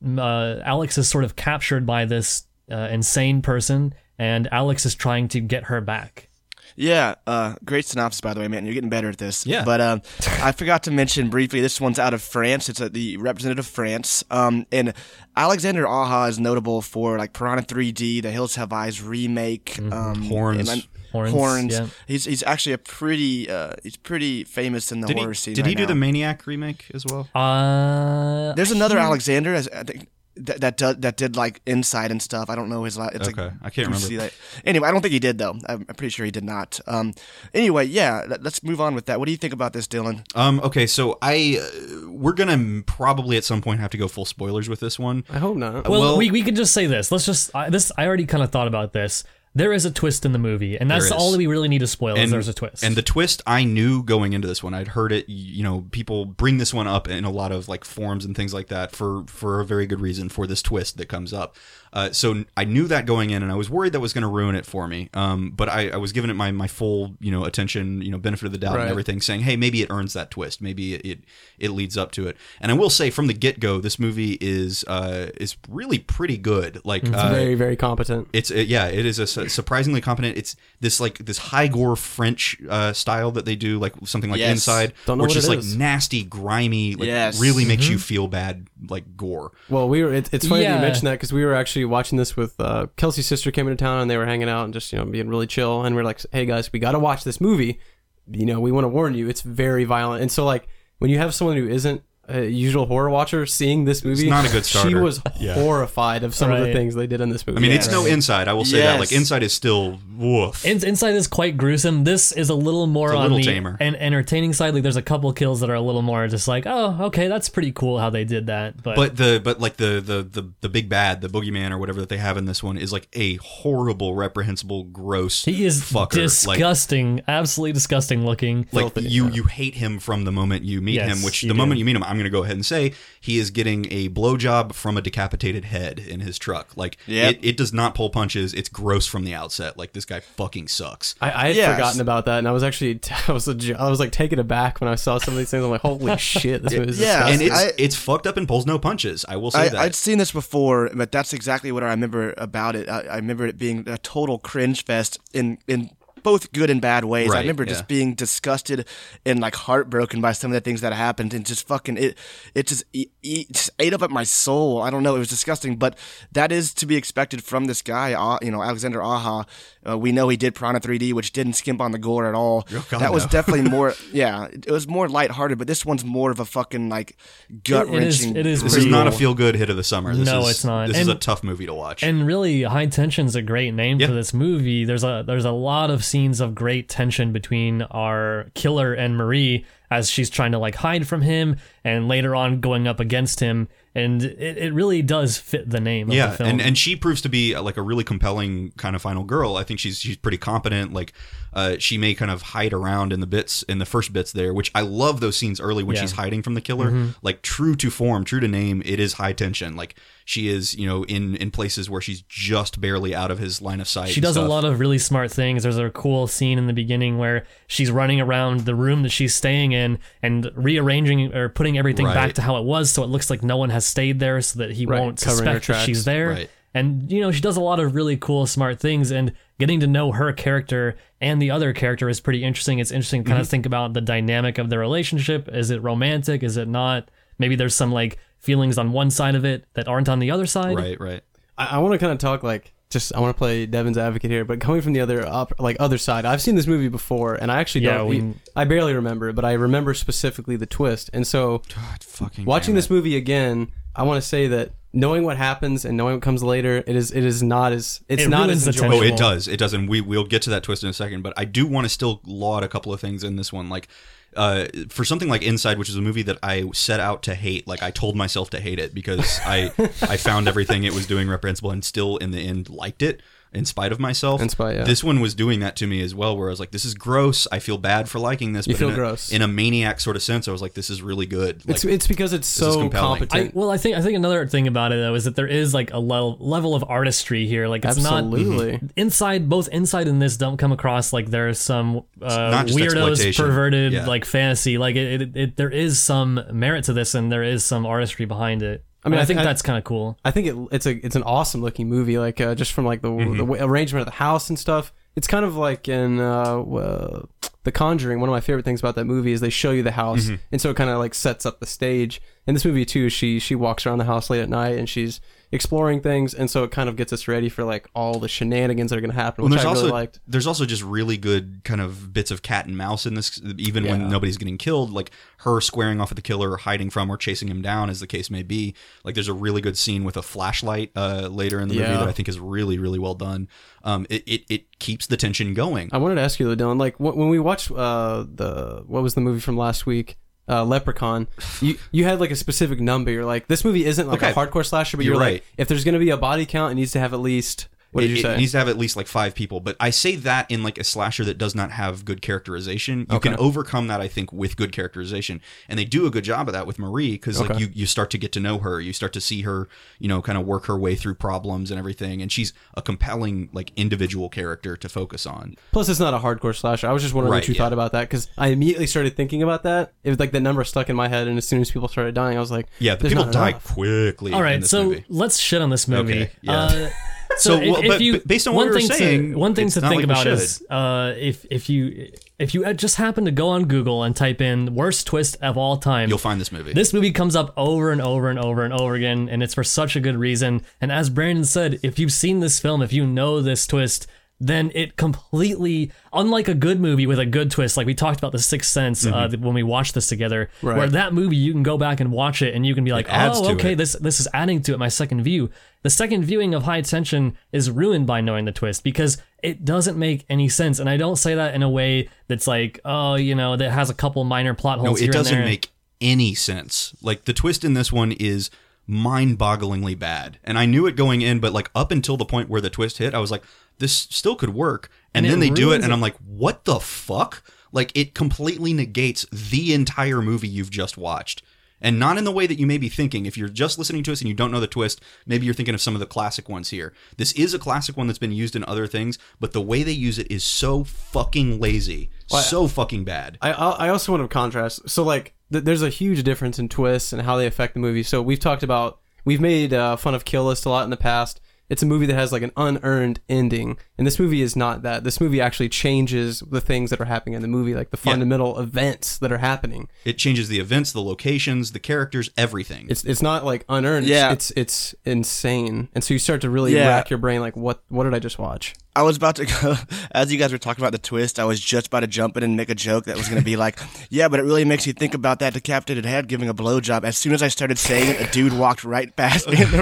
Alex is sort of captured by this insane person, and Alex is trying to get her back. Yeah, great synopsis, by the way, man. You're getting better at this. Yeah. But I forgot to mention briefly, this one's out of France. It's the representative of France. And Alexander Aja is notable for like Piranha 3D, The Hills Have Eyes remake. Horns. Yeah. He's actually he's pretty famous in the horror scene. Did he do now. the Maniac remake as well? There's another Alexander, I think. That did like Inside and stuff. I don't know his last. It's okay, I can't remember. Anyway, I don't think he did though. I'm pretty sure he did not. Anyway, yeah, let's move on with that. What do you think about this, Dylan? Okay, so we're gonna probably at some point have to go full spoilers with this one. I hope not. Well, we could just say this. I already kind of thought about this. There is a twist in the movie, and that's all we really need to spoil is there's a twist. And the twist I knew going into this one. I'd heard it, people bring this one up in a lot of like forums and things like that for a very good reason for this twist that comes up. So I knew that going in, and I was worried that was going to ruin it for me. But I was giving it my full, attention, benefit of the doubt and everything, saying, hey, maybe it earns that twist. Maybe it leads up to it. And I will say from the get-go, this movie is really pretty good. Like it's very, very competent. It is surprisingly competent. It's this high gore French style that they do, like something like Inside, where it's just like nasty, grimy, really makes you feel bad, like gore. Well, it's funny that you mentioned that because we were actually watching this with Kelsey's sister came into town and they were hanging out and just being really chill, and we're like, hey guys, we got to watch this movie. We want to warn you, it's very violent. And so like when you have someone who isn't a usual horror watcher seeing this movie, it's not a good starter. She was horrified of some of the things they did in this movie. I mean, it's no Inside. I will say that. Like Inside is still woof. Inside is quite gruesome. This is a little more on the tamer and entertaining side. Like there's a couple kills that are a little more just like, oh, okay, that's pretty cool how they did that. But the big bad, the boogeyman or whatever that they have in this one is like a horrible, reprehensible, gross. He is fucker. Disgusting, absolutely disgusting looking. Like you hate him from the moment you meet him. Which the moment you meet him, I'm going to go ahead and say he is getting a blowjob from a decapitated head in his truck. Like it does not pull punches. It's gross from the outset. Like this guy fucking sucks. I had forgotten about that, and I was actually I was like taken aback when I saw some of these things. I'm like, holy shit, this movie is disgusting. And it's fucked up and pulls no punches. I will say that. I'd seen this before, but that's exactly what I remember about it. I remember it being a total cringe fest in both good and bad ways. I remember just being disgusted and like heartbroken by some of the things that happened, and just fucking it just ate up at my soul. I don't know, it was disgusting, but that is to be expected from this guy, Alexander Aja. We know he did Piranha 3D, which didn't skimp on the gore at all. That was definitely more, it was more lighthearted, but this one's more of a fucking like gut-wrenching. This is not a feel-good hit of the summer. It's not. This is a tough movie to watch. And really, High Tension's a great name for this movie. There's a lot of scenes of great tension between our killer and Marie as she's trying to like hide from him, and later on going up against him, and it really does fit the name of the film. And she proves to be like a really compelling kind of final girl. I think she's pretty competent. Like she may kind of hide around in the first bits there, which I love those scenes early when she's hiding from the killer. Like true to form, true to name, it is high tension. Like she is, in places where she's just barely out of his line of sight. She does a lot of really smart things. There's a cool scene in the beginning where she's running around the room that she's staying in and rearranging or putting everything back to how it was, so it looks like no one has stayed there, so that he won't suspect that she's there. And she does a lot of really cool, smart things, and getting to know her character and the other character is pretty interesting. It's interesting to kind of think about the dynamic of their relationship. Is it romantic? Is it not? Maybe there's some like feelings on one side of it that aren't on the other side. Right. I want to kind of talk like, I want to play Devin's advocate here, but coming from the other side, I've seen this movie before, and I actually I barely remember it, but I remember specifically the twist. And so, watching this movie again, I want to say that knowing what happens and knowing what comes later, it is not as enjoyable. Oh, it does, and we'll get to that twist in a second. But I do want to still laud a couple of things in this one, like. For something like Inside, which is a movie that I set out to hate, like I told myself to hate it because I found everything it was doing reprehensible and still in the end liked it in spite of myself. This one was doing that to me as well, where I was like, this is gross. I feel bad for liking this. You feel gross. In a maniac sort of sense, I was like, this is really good. Like, it's because it's so competent. I think another thing about it, though, is that there is like a level of artistry here. Like it's Absolutely. not... Both Inside and this don't come across like there's some weirdos, perverted like fantasy. Like there is some merit to this and there is some artistry behind it. I mean, I think that's kind of cool. I think it's an awesome looking movie, like just from like the arrangement of the house and stuff. It's kind of like in The Conjuring. One of my favorite things about that movie is they show you the house, and so it kind of like sets up the stage. In this movie too, she walks around the house late at night and she's exploring things, and so it kind of gets us ready for like all the shenanigans that are going to happen, which I really liked. There's also just really good kind of bits of cat and mouse in this, even when nobody's getting killed, like her squaring off at the killer, or hiding from, or chasing him down, as the case may be. Like there's a really good scene with a flashlight later in the movie that I think is really, really well done. It keeps the tension going. I wanted to ask you though, Dylan, like when we watched what was the movie from last week? Leprechaun, you had like a specific number. You're like, this movie isn't like a hardcore slasher, but you're right. Like, if there's going to be a body count, it needs to have at least... What did you say? It needs to have at least like 5 people, but I say that in like a slasher that does not have good characterization. You can overcome that, I think, with good characterization, and they do a good job of that with Marie, because like you start to get to know her, you start to see her, kind of work her way through problems and everything, and she's a compelling like individual character to focus on. Plus, it's not a hardcore slasher. I was just wondering what you thought about that, because I immediately started thinking about that. It was like the number stuck in my head, and as soon as people started dying, I was like, the people die quickly. All right, so let's shit on this movie. Okay, yeah. So, based on what you were saying, one thing to think about is if you just happen to go on Google and type in worst twist of all time, you'll find this movie. This movie comes up over and over and over and over again, and it's for such a good reason. And as Brandon said, if you've seen this film, if you know this twist, then it completely, unlike a good movie with a good twist, like we talked about The Sixth Sense when we watched this together, where that movie you can go back and watch it and you can be like, oh, okay, this is adding to it, my second view. The second viewing of High Tension is ruined by knowing the twist because it doesn't make any sense. And I don't say that in a way that's like, that has a couple minor plot holes. No, it doesn't make any sense. Like the twist in this one is mind-bogglingly bad. And I knew it going in, but like up until the point where the twist hit, I was like, this still could work. And then they do it, and I'm like, what the fuck? Like, it completely negates the entire movie you've just watched. And not in the way that you may be thinking. If you're just listening to us and you don't know the twist, maybe you're thinking of some of the classic ones here. This is a classic one that's been used in other things, but the way they use it is so fucking lazy. So fucking bad. I also want to contrast. So, like, there's a huge difference in twists and how they affect the movie. So we've made fun of Kill List a lot in the past. It's a movie that has like an unearned ending, and this movie is not that. This movie actually changes the things that are happening in the movie, like the fundamental events that are happening. It changes the events, the locations, the characters, everything. It's not like unearned. Yeah. It's insane, and so you start to really rack your brain, like what did I just watch? I was about to go, as you guys were talking about the twist, I was just about to jump in and make a joke that was going to be like, yeah, but it really makes you think about that decapitated head giving a blowjob. As soon as I started saying it, a dude walked right past me in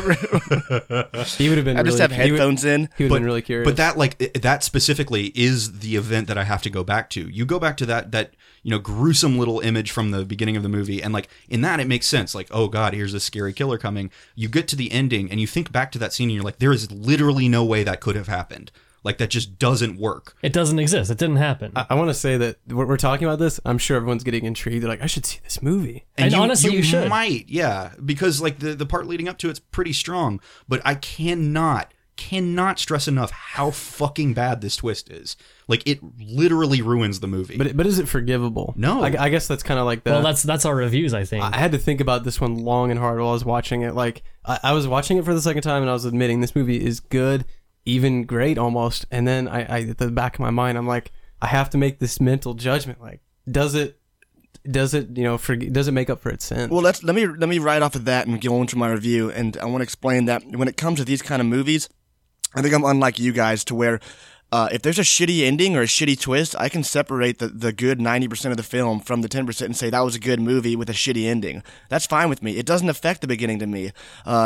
the room. He would have been. I just have headphones in. He would have been really curious. But that specifically is the event that I have to go back to. You go back to that gruesome little image from the beginning of the movie, and like in that it makes sense. Like, oh god, here's this scary killer coming. You get to the ending and you think back to that scene and you're like, there is literally no way that could have happened. Like, that just doesn't work. It doesn't exist. It didn't happen. I want to say that we're talking about this. I'm sure everyone's getting intrigued. They're like, I should see this movie. And honestly, you should. Might, yeah. Because, like, the part leading up to it's pretty strong. But I cannot stress enough how fucking bad this twist is. Like, it literally ruins the movie. But is it forgivable? No. I guess that's kind of like the... Well, that's our reviews, I think. I had to think about this one long and hard while I was watching it. Like, I was watching it for the second time, and I was admitting this movie is good. even great almost. And then I at the back of my mind, I'm like, I have to make this mental judgment. Like, does it does it make up for its sin? Well, let me write off of that and go into my review. And I want to explain that when it comes to these kind of movies, I think I'm unlike you guys to where if there's a shitty ending or a shitty twist, I can separate the good 90% of the film from the 10% and say that was a good movie with a shitty ending. That's fine with me. It doesn't affect the beginning to me.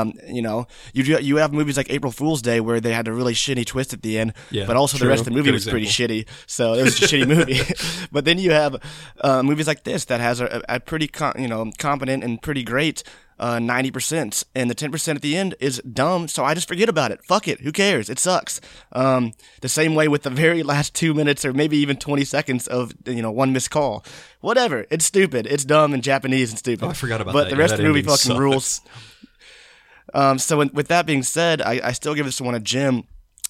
You have movies like April Fool's Day where they had a really shitty twist at the end, but also the rest of the movie was pretty shitty. So it was a shitty movie. But then you have movies like this that has a pretty competent and pretty great 90%, and the 10% at the end is dumb, so I just forget about it. Fuck it. Who cares? It sucks. The same way with the very last 2 minutes or maybe even 20 seconds of, one missed call. Whatever. It's stupid. It's dumb and Japanese and stupid. Oh, I forgot about that. But the rest of the movie fucking rules. So with that being said, I still give this one a gem.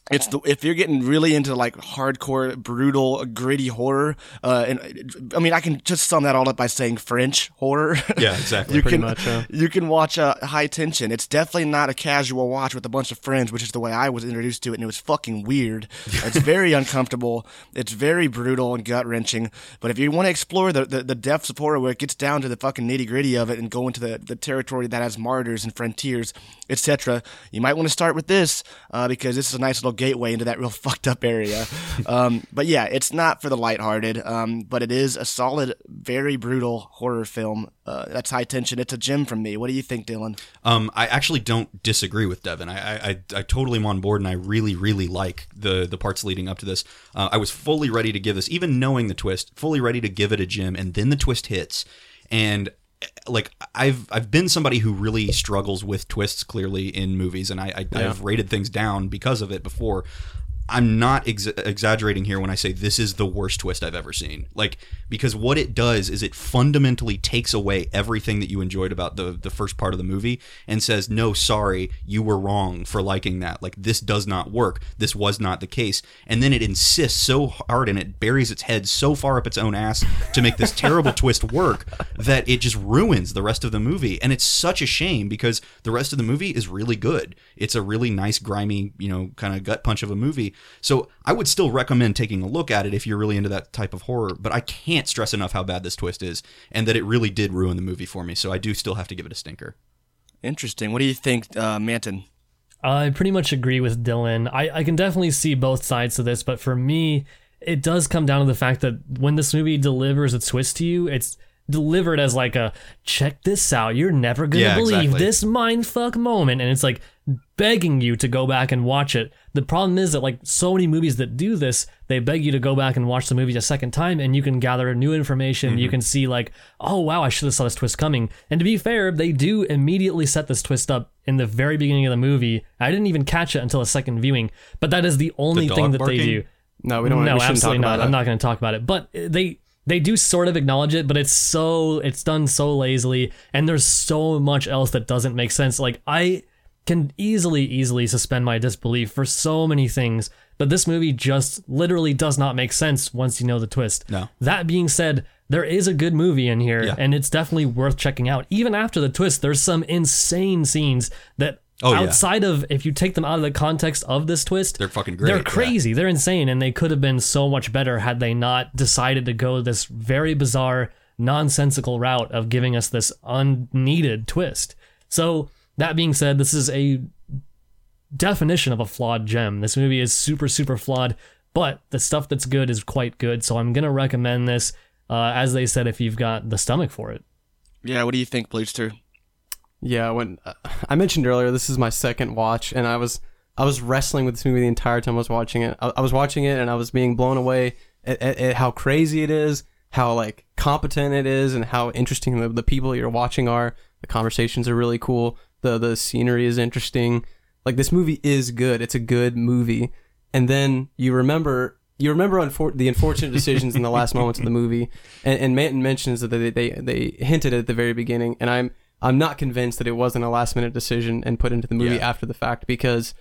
If you're getting really into like hardcore, brutal, gritty horror, and I mean, I can just sum that all up by saying French horror. Yeah, exactly. You can watch High Tension. It's definitely not a casual watch with a bunch of friends, which is the way I was introduced to it, and it was fucking weird. It's very uncomfortable. It's very brutal and gut wrenching. But if you want to explore the depths of horror where it gets down to the fucking nitty gritty of it and go into the territory that has martyrs and frontiers, etc., you might want to start with this because this is a nice little gateway into that real fucked up area. But yeah, it's not for the lighthearted, but it is a solid, very brutal horror film. That's High Tension. It's a gem from me. What do you think, Dylan? I actually don't disagree with Devin. I totally am on board, and I really, really like the parts leading up to this. I was fully ready to give this, even knowing the twist, fully ready to give it a gem, and then the twist hits. And like I've been somebody who really struggles with twists clearly in movies, and I've rated things down because of it before. I'm not exaggerating here when I say this is the worst twist I've ever seen. Like, because what it does is it fundamentally takes away everything that you enjoyed about the first part of the movie and says, no, sorry, you were wrong for liking that. Like, this does not work. This was not the case. And then it insists so hard and it buries its head so far up its own ass to make this terrible twist work that it just ruins the rest of the movie. And it's such a shame because the rest of the movie is really good. It's a really nice, grimy, kind of gut punch of a movie. So I would still recommend taking a look at it if you're really into that type of horror, but I can't stress enough how bad this twist is and that it really did ruin the movie for me. So I do still have to give it a stinker. Interesting. What do you think, Manton? I pretty much agree with Dylan. I can definitely see both sides of this, but for me, it does come down to the fact that when this movie delivers a twist to you, it's delivered as like a, check this out, you're never gonna believe this mindfuck moment, and it's like begging you to go back and watch it. The problem is that like so many movies that do this, they beg you to go back and watch the movie a second time, and you can gather new information. Mm-hmm. You can see like, oh wow, I should have saw this twist coming. And to be fair, they do immediately set this twist up in the very beginning of the movie. I didn't even catch it until a second viewing, but that is the only thing that barking? They do. No, we don't. No, we absolutely not. I'm not going to talk about it. But they do sort of acknowledge it, but it's done so lazily, and there's so much else that doesn't make sense. Like, I can easily suspend my disbelief for so many things, but this movie just literally does not make sense once you know the twist. No. That being said, there is a good movie in here, and it's definitely worth checking out. Even after the twist, there's some insane scenes that outside of, if you take them out of the context of this twist, they're fucking great. They're crazy. Yeah. They're insane, and they could have been so much better had they not decided to go this very bizarre, nonsensical route of giving us this unneeded twist. So, that being said, this is a definition of a flawed gem. This movie is super, super flawed, but the stuff that's good is quite good, so I'm going to recommend this, as they said, if you've got the stomach for it. Yeah, what do you think, Bleachster? Yeah, when I mentioned earlier, this is my second watch, and I was wrestling with this movie the entire time I was watching it. I was watching it, and I was being blown away at how crazy it is, how like competent it is, and how interesting the people you're watching are. The conversations are really cool. The scenery is interesting. Like, this movie is good. It's a good movie. And then you remember the unfortunate decisions in the last moments of the movie. And Manton mentions that they hinted at the very beginning, and I'm not convinced that it wasn't a last minute decision and put into the movie after the fact, because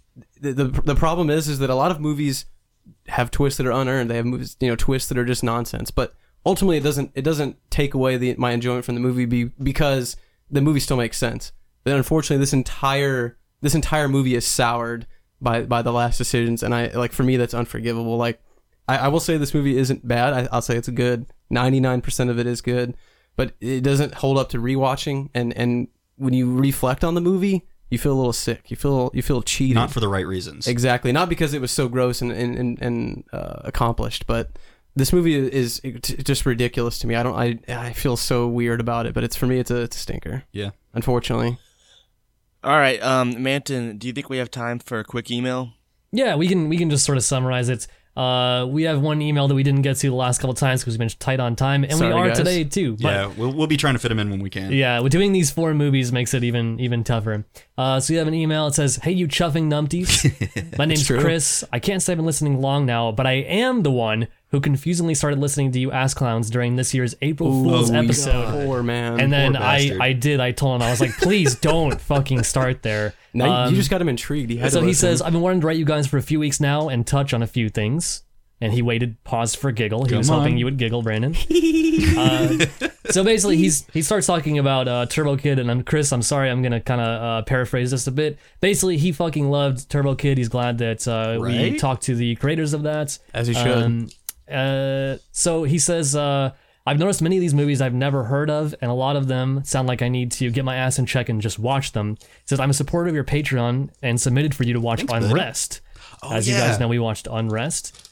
the problem is that a lot of movies have twists that are unearned. They have movies, twists that are just nonsense. But ultimately, it doesn't take away my enjoyment from the movie because the movie still makes sense. But unfortunately, this entire movie is soured by the last decisions, and I like, for me, that's unforgivable. Like, I will say this movie isn't bad. I'll say it's good. 99% of it is good, but it doesn't hold up to rewatching. And when you reflect on the movie, you feel a little sick. You feel cheated. Not for the right reasons. Exactly. Not because it was so gross and accomplished, but this movie is just ridiculous to me. I feel so weird about it, but it's, for me, it's a stinker. Yeah. Unfortunately. All right, Manton, do you think we have time for a quick email? Yeah, we can just sort of summarize it. We have one email that we didn't get to the last couple of times because we've been tight on time, and Sorry, we are guys. today too. But Yeah, we'll be trying to fit them in when we can. yeah, doing these 4 movies makes it even tougher. So we have an email. It says, "Hey, you chuffing numpties. My name's Chris. I can't say I've been listening long now, but I am the one who confusingly started listening to you ass clowns during this year's April Fool's episode." Poor man. And then bastard. I told him, I was like, please don't fucking start there. Now you just got him intrigued. So he says, "I've been wanting to write you guys for a few weeks now and touch on a few things." And he paused for a giggle. He was hoping you would giggle, Brandon. So basically, he starts talking about Turbo Kid, and Chris, I'm sorry, I'm going to kind of paraphrase this a bit. Basically, he fucking loved Turbo Kid. He's glad that we talked to the creators of that. As he should. So he says, "I've noticed many of these movies I've never heard of, and a lot of them sound like I need to get my ass in check and just watch them." He says, "I'm a supporter of your Patreon and submitted for you to watch Unrest." As you guys know, we watched Unrest.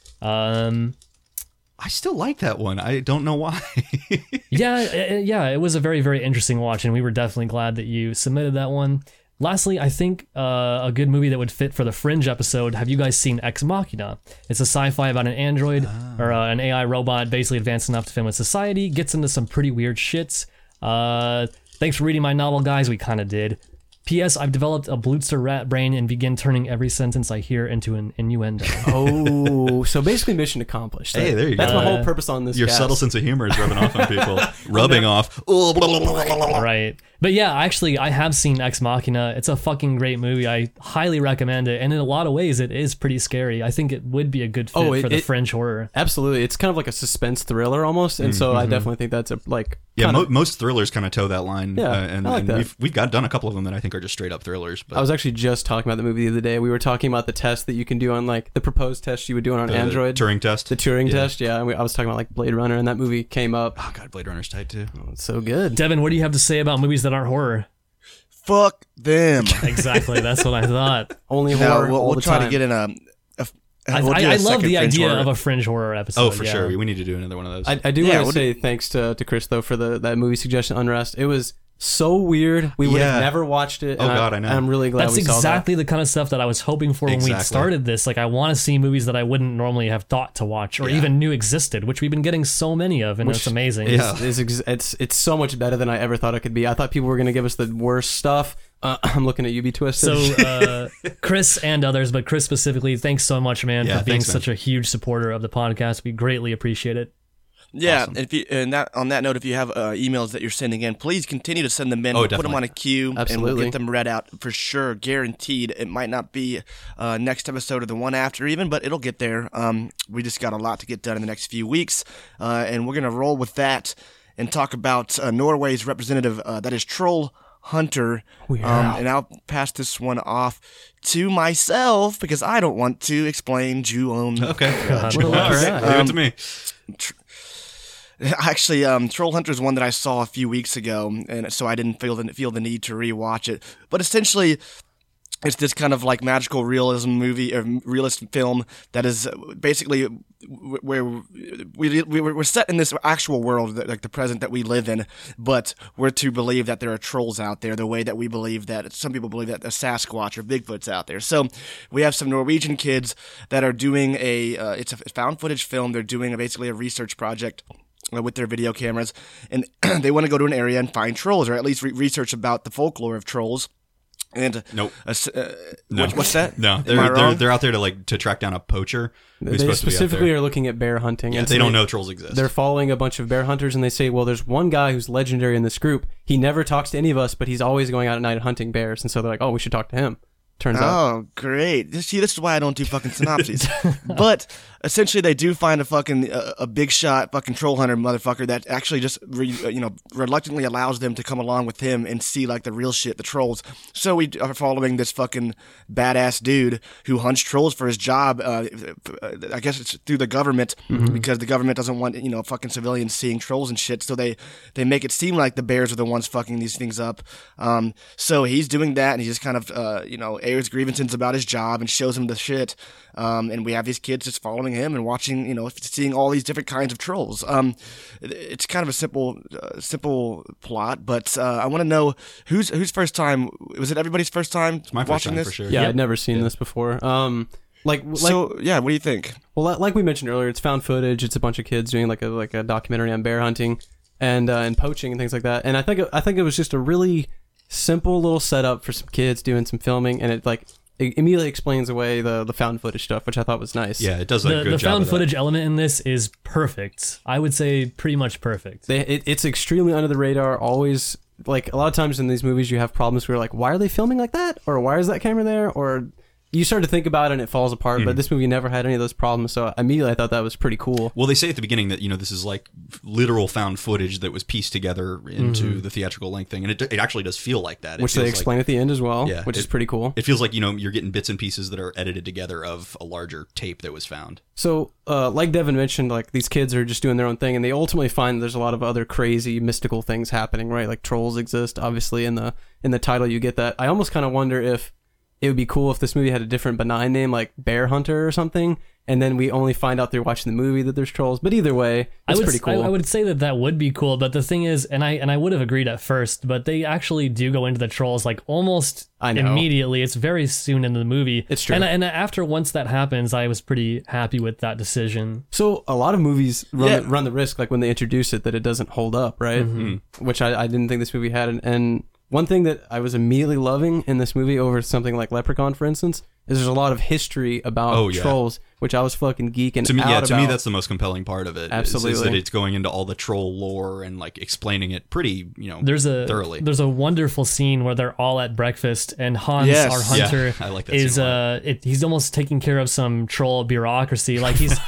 I still like that one. I don't know why. yeah, it was a very, very interesting watch, and we were definitely glad that you submitted that one. Lastly, I think a good movie that would fit for the Fringe episode, have you guys seen Ex Machina? It's a sci-fi about an android or an AI robot basically advanced enough to fit with society, gets into some pretty weird shits. Thanks for reading my novel, guys. We kind of did. P.S. I've developed a Blutzer rat brain and begin turning every sentence I hear into an innuendo. Oh, so basically mission accomplished. Hey, there you That's go. my whole purpose on this. Your subtle sense of humor is rubbing off on people. Rubbing off. Right. But yeah, actually, I have seen Ex Machina. It's a fucking great movie. I highly recommend it. And in a lot of ways, it is pretty scary. I think it would be a good fit for the Fringe horror. Absolutely. It's kind of like a suspense thriller almost. And so I definitely think that's most thrillers kind of toe that line. Yeah, and I like that. we've done a couple of them that I think are just straight up thrillers. But I was actually just talking about the movie the other day. We were talking about the test that you can do on, like, the proposed test you would do on Android. Turing test. The Turing test, yeah. And I was talking about, like, Blade Runner, and that movie came up. Oh, God, Blade Runner's tight, too. Oh, it's so good. Devin, what do you have to say about movies that aren't horror? Fuck them. Exactly, that's what I thought. Only horror. We'll try time. to get in I love the idea of a Fringe horror episode. Oh, for sure. We need to do another one of those. I do want to say thanks to Chris, though, for that movie suggestion, Unrest. It was so weird. We would have never watched it. Oh, God, I know. I'm really glad That's we saw that. That's exactly the kind of stuff that I was hoping for when we started this. Like, I want to see movies that I wouldn't normally have thought to watch or even knew existed, which we've been getting so many of, and it's amazing. It's so much better than I ever thought it could be. I thought people were going to give us the worst stuff. I'm looking at you, Be Twisted. So, Chris and others, but Chris specifically, thanks so much, man, for being such a huge supporter of the podcast. We greatly appreciate it. Yeah, awesome. On that note, if you have emails that you're sending in, please continue to send them in. We'll put them on a queue, and we'll get them read out for sure, guaranteed. It might not be next episode or the one after even, but it'll get there. We just got a lot to get done in the next few weeks, and we're going to roll with that and talk about Norway's representative, that is Troll Hunter. And I'll pass this one off to myself because I don't want to explain Ju-On. Okay. All right. Leave it to me. Actually, Troll Hunter is one that I saw a few weeks ago, and so I didn't feel the need to rewatch it. But essentially, it's this kind of like magical realism movie or realist film that is basically where we're set in this actual world, like the present that we live in, but we're to believe that there are trolls out there the way that we believe that some people believe that a Sasquatch or Bigfoot's out there. So we have some Norwegian kids that are doing it's a found footage film. They're doing basically a research project with their video cameras, and they want to go to an area and find trolls, or at least research about the folklore of trolls. And nope. No. What's that? No, they're out there to track down a poacher. They specifically are looking at bear hunting. Yeah, and they don't know trolls exist. They're following a bunch of bear hunters, and they say, well, there's one guy who's legendary in this group. He never talks to any of us, but he's always going out at night hunting bears. And so they're like, oh, we should talk to him. turns out. Oh, great. See, this is why I don't do fucking synopses. But essentially they do find a fucking a big shot fucking troll hunter motherfucker that actually just reluctantly allows them to come along with him and see like the real shit, the trolls. So we are following this fucking badass dude who hunts trolls for his job. I guess it's through the government because the government doesn't want fucking civilians seeing trolls and shit. So they make it seem like the bears are the ones fucking these things up. So he's doing that, and he just kind of airs grievances about his job and shows him the shit. And we have these kids just following him and watching, seeing all these different kinds of trolls. It's kind of a simple plot, but I want to know whose first time was it? Everybody's first time it's my watching first time, this? For sure. Yeah, I'd never seen this before. So what do you think? Well, like we mentioned earlier, it's found footage. It's a bunch of kids doing like a documentary on bear hunting and poaching and things like that. And I think it was just a really simple little setup for some kids doing some filming, and it immediately explains away the found footage stuff, which I thought was nice. Yeah, it does a good job. The found footage element in this is perfect. I would say pretty much perfect. It's extremely under the radar. Always, like a lot of times in these movies, you have problems where like, why are they filming like that, or why is that camera there, or you start to think about it and it falls apart. But this movie never had any of those problems, so immediately I thought that was pretty cool. Well, they say at the beginning that this is like literal found footage that was pieced together into the theatrical length thing, and it actually does feel like that. Which they explain at the end as well, which is pretty cool. It feels like you're getting bits and pieces that are edited together of a larger tape that was found. So, like Devin mentioned, like these kids are just doing their own thing, and they ultimately find there's a lot of other crazy mystical things happening, right? Like trolls exist, obviously in the title you get that. I almost kind of wonder if it would be cool if this movie had a different benign name, like Bear Hunter or something, and then we only find out through watching the movie that there's trolls. But either way, it's pretty cool. I would say that would be cool, but the thing is, and I would have agreed at first, but they actually do go into the trolls like almost immediately. It's very soon in the movie. It's true. And after once that happens, I was pretty happy with that decision. So a lot of movies run the risk, like when they introduce it, that it doesn't hold up, right? Which I didn't think this movie had, and one thing that I was immediately loving in this movie over something like Leprechaun, for instance, is there's a lot of history about trolls, which I was fucking geeking to me, out about. To me, that's the most compelling part of it. Absolutely. Is that it's going into all the troll lore and like explaining it pretty, thoroughly. There's a wonderful scene where they're all at breakfast, and Hans, our hunter, I like that he's almost taking care of some troll bureaucracy. Like he's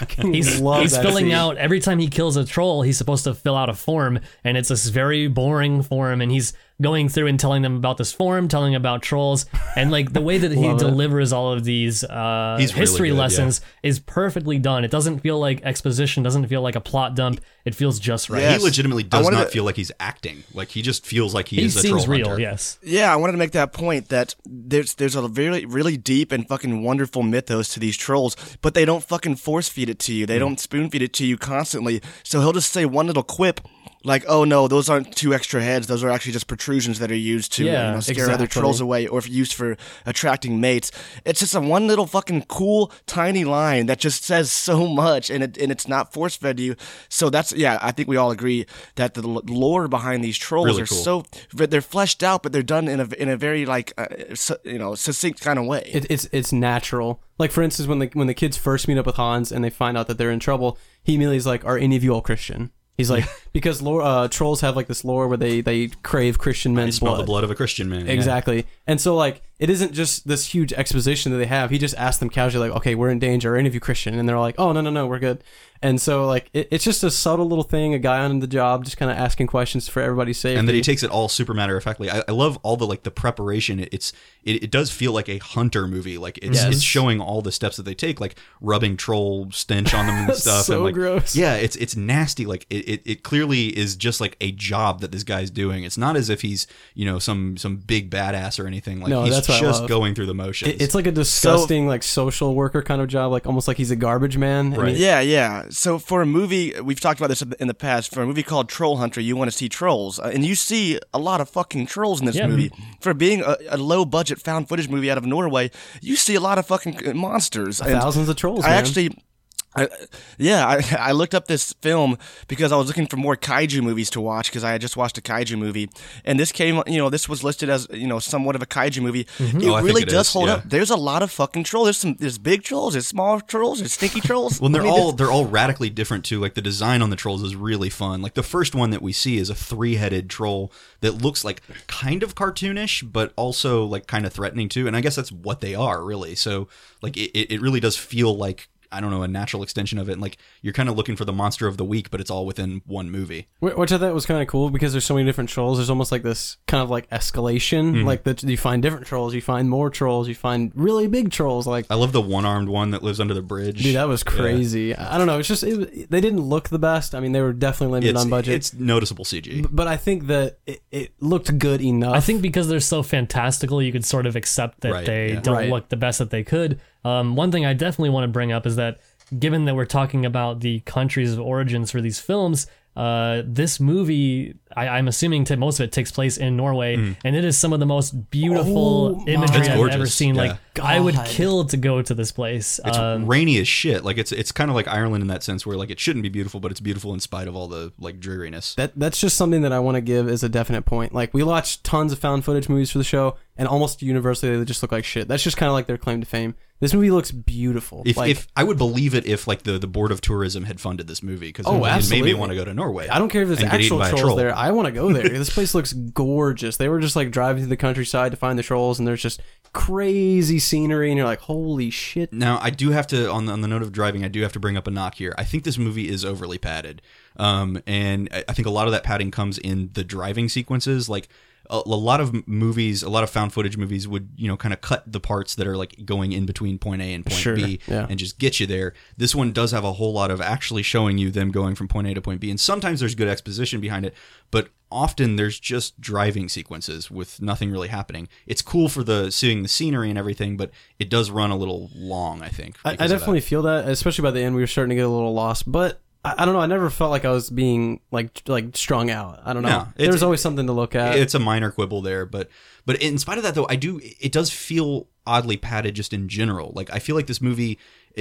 filling out every time he kills a troll, he's supposed to fill out a form, and it's this very boring form, and he's going through and telling them about this form, telling about trolls, and like the way that he delivers all of these history really lessons is perfectly done. It doesn't feel like exposition, doesn't feel like a plot dump. It feels just right. Yes. He legitimately does not feel like he's acting. Like he just feels like he is a troll hunter. He seems real, yes. Yeah, I wanted to make that point that there's a very, really deep and fucking wonderful mythos to these trolls, but they don't fucking force feed it to you. They don't spoon feed it to you constantly. So he'll just say one little quip, like, oh no, those aren't two extra heads. Those are actually just protrusions that are used to scare other trolls away, or used for attracting mates. It's just a one little fucking cool, tiny line that just says so much, and it's not force fed you. So I think we all agree that the lore behind these trolls really cool. They're fleshed out, but they're done in a very like succinct kind of way. It's natural. Like for instance, when the kids first meet up with Hans and they find out that they're in trouble, he immediately is like, "Are any of you all Christian?" He's like, because trolls have like this lore where they crave Christian men's blood. Smell the blood of a Christian man. Exactly. Yeah. And so like, it isn't just this huge exposition that they have. He just asks them casually like, okay, we're in danger. Are any of you Christian? And they're like, oh, no, we're good. And so like, it's just a subtle little thing, a guy on the job just kind of asking questions for everybody's safety. And that he takes it all super matter of factly. I love all the like the preparation. It does feel like a hunter movie. Like it's showing all the steps that they take, like rubbing troll stench on them and stuff. So and like, gross. Yeah, it's nasty. Like it clearly is just like a job that this guy's doing. It's not as if he's some big badass or anything. Like no, he's just going through the motions. It's like a disgusting like social worker kind of job, like almost like he's a garbage man. Right. Yeah. So for a movie, we've talked about this in the past, for a movie called Troll Hunter, you want to see trolls. And you see a lot of fucking trolls in this movie. For being a low-budget found footage movie out of Norway, you see a lot of fucking monsters. Thousands of trolls, man. I looked up this film because I was looking for more kaiju movies to watch because I had just watched a kaiju movie, and this came, this was listed as, somewhat of a kaiju movie. Mm-hmm. It really does hold up. There's a lot of fucking trolls. There's big trolls, there's small trolls, there's stinky trolls. Well, they're all radically different too. Like the design on the trolls is really fun. Like the first one that we see is a 3-headed troll that looks like kind of cartoonish, but also like kind of threatening too. And I guess that's what they are really. So like it really does feel like, I don't know, a natural extension of it. And like you're kind of looking for the monster of the week, but it's all within one movie. Which I thought was kind of cool because there's so many different trolls. There's almost like this kind of like escalation. Mm-hmm. Like that you find different trolls, you find more trolls, you find really big trolls. Like I love the one-armed one that lives under the bridge. Dude, that was crazy. Yeah. I don't know. It's just they didn't look the best. I mean, they were definitely limited on budget. It's noticeable CG, but I think that it looked good enough. I think because they're so fantastical, you could sort of accept that they don't look the best that they could. One thing I definitely want to bring up is that, given that we're talking about the countries of origins for these films, this movie, I'm assuming most of it takes place in Norway, and it is some of the most beautiful imagery I've ever seen. Yeah. Like, God. I would kill to go to this place. It's rainy as shit. Like it's kind of like Ireland in that sense, where like it shouldn't be beautiful, but it's beautiful in spite of all the like dreariness. That's just something that I want to give as a definite point. Like we watch tons of found footage movies for the show, and almost universally they just look like shit. That's just kind of like their claim to fame. This movie looks beautiful. If I would believe it if like the Board of Tourism had funded this movie, because it made me want to go to Norway. I don't care if there's actual trolls there. I want to go there. This place looks gorgeous. They were just like driving through the countryside to find the trolls, and there's just crazy scenery, and you're like, holy shit. Now I do have to, on the note of driving, I do have to bring up a knock here. I think this movie is overly padded, and I think a lot of that padding comes in the driving sequences. Like a lot of movies, a lot of found footage movies would, kind of cut the parts that are like going in between point A and point B and just get you there. This one does have a whole lot of actually showing you them going from point A to point B. And sometimes there's good exposition behind it, but often there's just driving sequences with nothing really happening. It's cool for seeing the scenery and everything, but it does run a little long, I think. I definitely feel that, especially by the end, we were starting to get a little lost, but I don't know. I never felt like I was being like strung out. I don't know. No, there's always something to look at. It's a minor quibble there, but in spite of that, though, it does feel oddly padded just in general. Like I feel like this movie,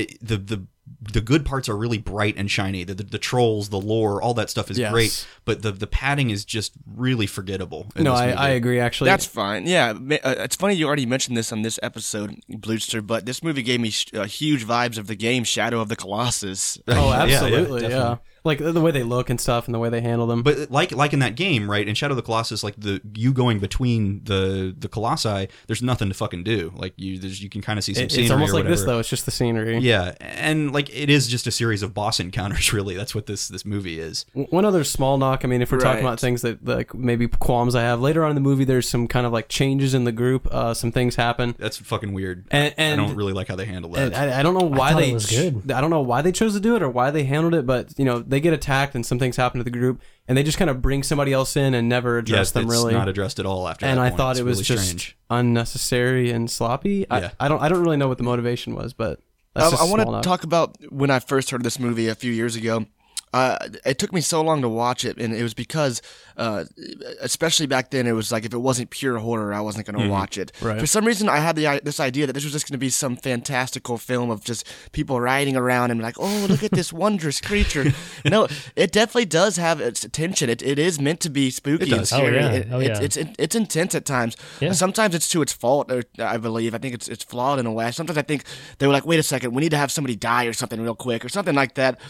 the good parts are really bright and shiny. The trolls, the lore, all that stuff is great, but the padding is just really forgettable. No, I agree. Actually, that's fine. Yeah, it's funny you already mentioned this on this episode, Bluester, but this movie gave me huge vibes of the game Shadow of the Colossus. Oh, absolutely, yeah. Like the way they look and stuff, and the way they handle them. But like in that game, right? In Shadow of the Colossus, like you going between the colossi, there's nothing to fucking do. Like you can kind of see some scenery. It's almost like this though. It's just the scenery. Yeah, and like it is just a series of boss encounters. Really, that's what this movie is. One other small knock. I mean, if we're talking about things that like maybe qualms I have later on in the movie, there's some kind of like changes in the group. Some things happen. That's fucking weird. And I don't really like how they handle that. I don't know why it was good. I don't know why they chose to do it or why they handled it, but they get attacked and some things happen to the group, and they just kind of bring somebody else in and never address them really. It's not addressed at all after that. And I thought it was really just strange. Unnecessary and sloppy. Yeah. I don't really know what the motivation was, but that's just I want to talk about when I first heard this movie a few years ago. It took me so long to watch it, and it was because, especially back then, it was like if it wasn't pure horror, I wasn't going to watch it. Right. For some reason, I had this idea that this was just going to be some fantastical film of just people riding around and like, oh, look at this wondrous creature. No, it definitely does have its attention. It is meant to be spooky and scary. It's intense at times. Yeah. Sometimes it's to its fault, I believe. I think it's flawed in a way. Sometimes I think they were like, wait a second, we need to have somebody die or something real quick or something like that.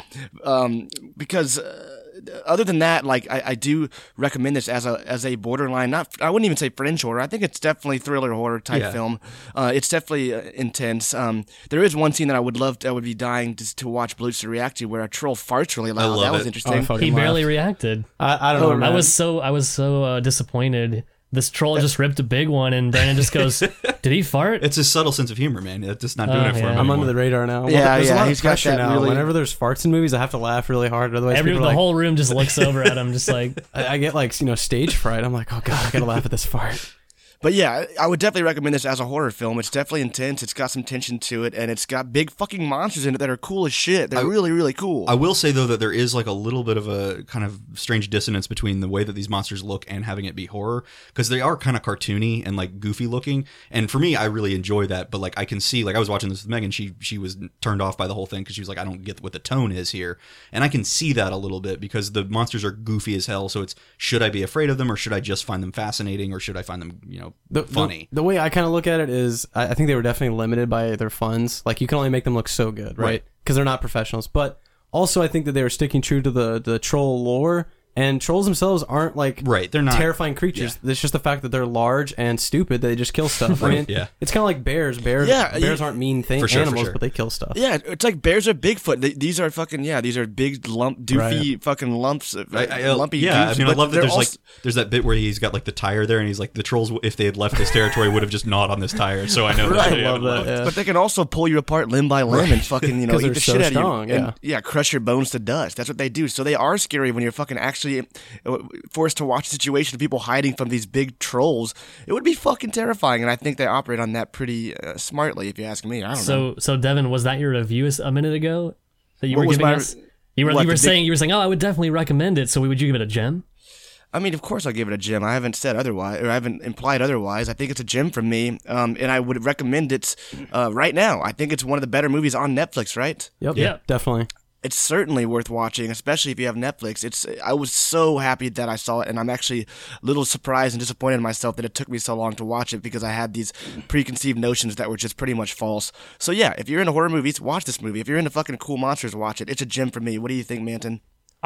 Because other than that, like I do recommend this as a borderline. I wouldn't even say fringe horror. I think it's definitely thriller horror type film. It's definitely intense. There is one scene that I would be dying to watch Bluester react to, where a troll farts really loud. That was interesting. He barely reacted. I don't know. I was so disappointed. This troll just ripped a big one, and Brandon just goes, "Did he fart?" It's a subtle sense of humor, man. It's just not doing it for him I'm anymore. under the radar now. He's got that now. Whenever there's farts in movies, I have to laugh really hard. Otherwise, the whole room just looks over at him, just like I get like stage fright. I'm like, oh god, I gotta laugh at this fart. But yeah, I would definitely recommend this as a horror film. It's definitely intense. It's got some tension to it, and it's got big fucking monsters in it that are cool as shit. They're really, really cool. I will say, though, that there is like a little bit of a kind of strange dissonance between the way that these monsters look and having it be horror, because they are kind of cartoony and like goofy looking. And for me, I really enjoy that. But like I can see, like I was watching this with Megan, she was turned off by the whole thing because she was like, I don't get what the tone is here. And I can see that a little bit because the monsters are goofy as hell. So it's, should I be afraid of them, or should I just find them fascinating, or should I find them, funny? The way I kind of look at it is, I think they were definitely limited by their funds. Like, you can only make them look so good, right? Because they're not professionals. But also, I think that they were sticking true to the troll lore. And trolls themselves aren't like they're not terrifying creatures. Yeah. It's just the fact that they're large and stupid. They just kill stuff. I mean, it's kind of like bears. Bears aren't mean animals, but they kill stuff. Yeah, it's like bears are Bigfoot. These are fucking these are big doofy fucking lumps, lumpy. Yeah, I love that. There's that bit where he's got like the tire there, and he's like, the trolls, if they had left this territory, would have just gnawed on this tire. So I know that. I love that. Yeah. But they can also pull you apart limb by limb and fucking eat the shit out of you. Yeah, crush your bones to dust. That's what they do. So they are scary when you're fucking actually forced to watch a situation of people hiding from these big trolls. It would be fucking terrifying, and I think they operate on that pretty smartly, if you ask me. I don't know. So Devin, was that your review a minute ago that you were giving us? You were saying, oh, I would definitely recommend it. So would you give it a gem? I mean, of course I'll give it a gem. I haven't said otherwise, or I haven't implied otherwise. I think it's a gem from me, and I would recommend it right now. I think it's one of the better movies on Netflix, right? Yep. Yeah, definitely. It's certainly worth watching, especially if you have Netflix. I was so happy that I saw it, and I'm actually a little surprised and disappointed in myself that it took me so long to watch it, because I had these preconceived notions that were just pretty much false. So yeah, if you're into horror movies, watch this movie. If you're into fucking cool monsters, watch it. It's a gem for me. What do you think, Manton?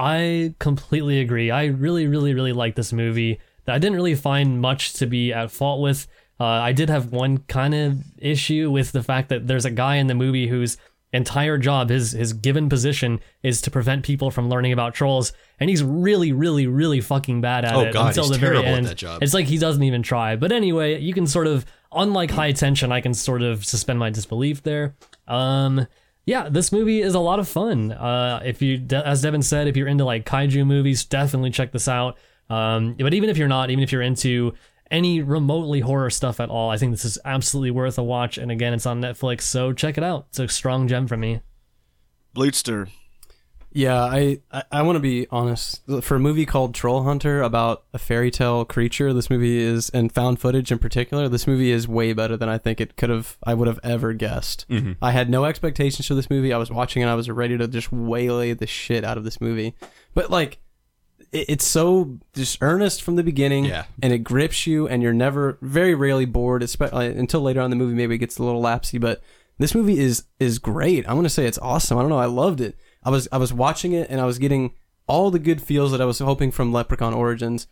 I completely agree. I really, really, really like this movie. I didn't really find much to be at fault with. I did have one kind of issue with the fact that there's a guy in the movie whose entire job, his given position, is to prevent people from learning about trolls, and he's really, really, really fucking bad at it until the very end. At that job. It's like he doesn't even try. But anyway, you can sort of, unlike High Tension, I can sort of suspend my disbelief there. Yeah, this movie is a lot of fun. If you, as Devin said, if you're into like kaiju movies, definitely check this out. But even if you're not, even if you're into any remotely horror stuff at all, I think this is absolutely worth a watch. And again, it's on Netflix, so check it out. It's a strong gem from me. Bleedster. Yeah, I want to be honest. For a movie called Troll Hunter about a fairy tale creature, this movie is, and found footage in particular, this movie is way better than I think I would have ever guessed. Mm-hmm. I had no expectations for this movie. I was watching it, I was ready to just waylay the shit out of this movie. But like, it's so just earnest from the beginning, and it grips you, and you're never, very rarely bored, especially until later on in the movie. Maybe it gets a little lapsy, but this movie is great. I'm gonna say it's awesome. I don't know, I loved it. I was watching it, and I was getting all the good feels that I was hoping from Leprechaun Origins.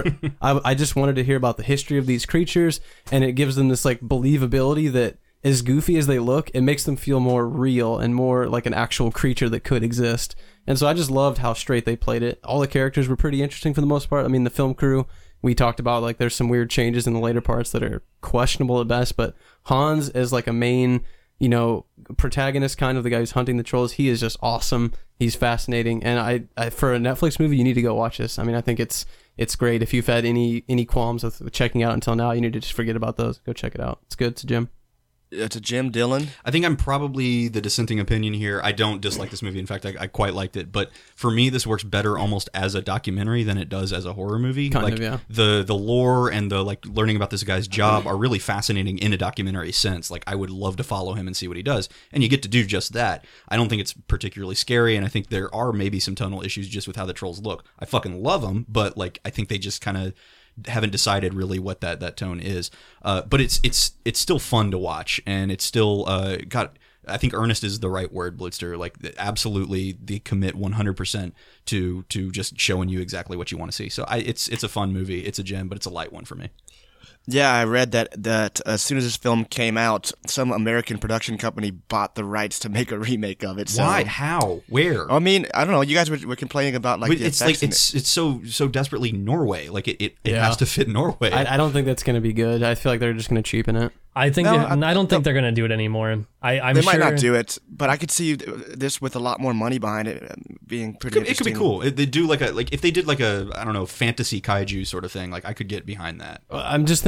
I just wanted to hear about the history of these creatures, and it gives them this like believability that, as goofy as they look, it makes them feel more real and more like an actual creature that could exist. And so I just loved how straight they played it. All the characters were pretty interesting for the most part. I mean, the film crew, we talked about, like, there's some weird changes in the later parts that are questionable at best, but Hans as like a main, protagonist, kind of the guy who's hunting the trolls, he is just awesome. He's fascinating. And I for a Netflix movie, you need to go watch this. I mean, I think it's great. If you've had any qualms with checking out until now, you need to just forget about those. Go check it out. It's good. It's a gem. It's a gem, Dylan. I think I'm probably the dissenting opinion here. I don't dislike this movie. In fact, I quite liked it. But for me, this works better almost as a documentary than it does as a horror movie. Kind of, yeah. The lore and the like learning about this guy's job are really fascinating in a documentary sense. Like, I would love to follow him and see what he does. And you get to do just that. I don't think it's particularly scary, and I think there are maybe some tonal issues just with how the trolls look. I fucking love them, but like, I think they just kind of haven't decided really what that tone is, but it's still fun to watch, and it's still got, I think earnest is the right word, Blitzer. Like, absolutely, they commit 100% to just showing you exactly what you want to see. So it's a fun movie. It's a gem, but it's a light one for me. Yeah, I read that as soon as this film came out, some American production company bought the rights to make a remake of it. So, why? How? Where? I mean, I don't know. You guys were complaining about like it's like it's so desperately Norway. Like it has to fit Norway. I don't think that's going to be good. I feel like they're just going to cheapen it. I think I don't think they're going to do it anymore. They might not do it, but I could see this with a lot more money behind it being pretty interesting. It could be cool. They do like if they did like a, I don't know, fantasy kaiju sort of thing. Like, I could get behind that. I'm just thinking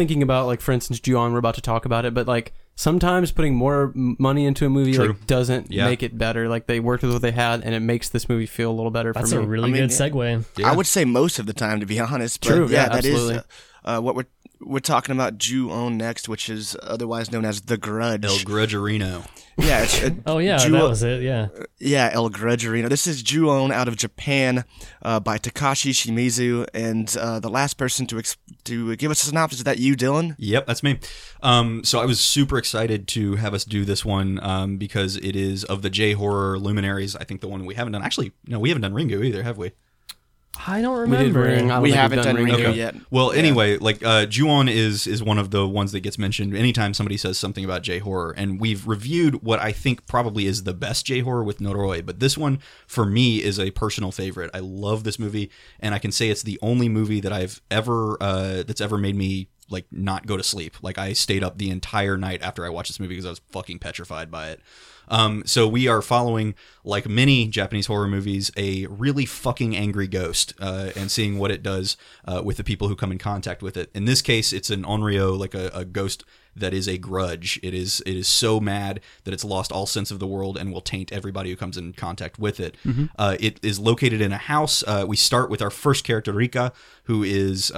thinking about, like, for instance, Ju-on, we're about to talk about it, but like sometimes putting more money into a movie like doesn't make it better. Like, they worked with what they had, and it makes this movie feel a little better for me. That's a really good segue. I would say most of the time, to be honest. But True. that absolutely. is what we're talking about. Ju-on next, which is otherwise known as The Grudge. El Grudgerino. Yeah. That was it. Yeah. Yeah, El Grudgerino. This is Ju-on out of Japan by Takashi Shimizu, and the last person to give us a synopsis, is that you, Dylan? Yep, that's me. So I was super excited to have us do this one because it is of the J-horror luminaries. I think the one we haven't done. Actually, no, we haven't done Ringu either, have we? I don't remember. We haven't done Ringu yet. Well, anyway, like Ju-on is one of the ones that gets mentioned anytime somebody says something about J-horror, and we've reviewed what I think probably is the best J-horror with Noroi, but this one for me is a personal favorite. I love this movie, and I can say it's the only movie that I've ever that's ever made me like not go to sleep. Like, I stayed up the entire night after I watched this movie because I was fucking petrified by it. So we are following, like many Japanese horror movies, a really fucking angry ghost, and seeing what it does with the people who come in contact with it. In this case, it's an onryo, like a ghost that is a grudge. It is so mad that it's lost all sense of the world and will taint everybody who comes in contact with it. Mm-hmm. It is located in a house. We start with our first character, Rika, who is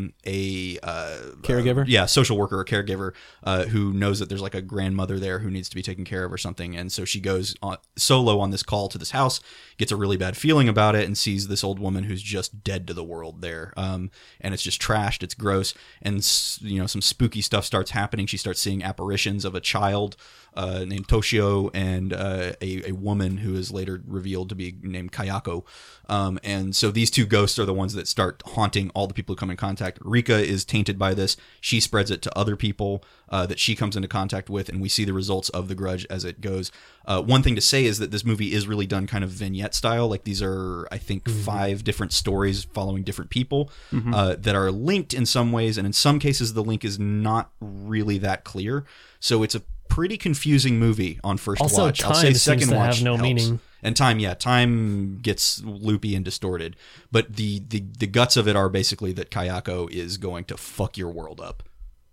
a caregiver. Social worker or caregiver, who knows that there's like a grandmother there who needs to be taken care of or something. And so she goes solo on this call to this house, gets a really bad feeling about it, and sees this old woman who's just dead to the world there. And it's just trashed. It's gross. And, some spooky stuff starts happening. She starts seeing apparitions of a child named Toshio and a woman who is later revealed to be named Kayako. And so these two ghosts are the ones that start haunting all the people who come in contact. Rika is tainted by this. She spreads it to other people that she comes into contact with, and we see the results of the grudge as it goes. One thing to say is that this movie is really done kind of vignette style. Like, these are, I think, 5 different stories following different people that are linked in some ways, and in some cases the link is not really that clear. So it's a pretty confusing movie on first watch. I'll say second watch have no helps. Meaning. And time gets loopy and distorted. But the guts of it are basically that Kayako is going to fuck your world up.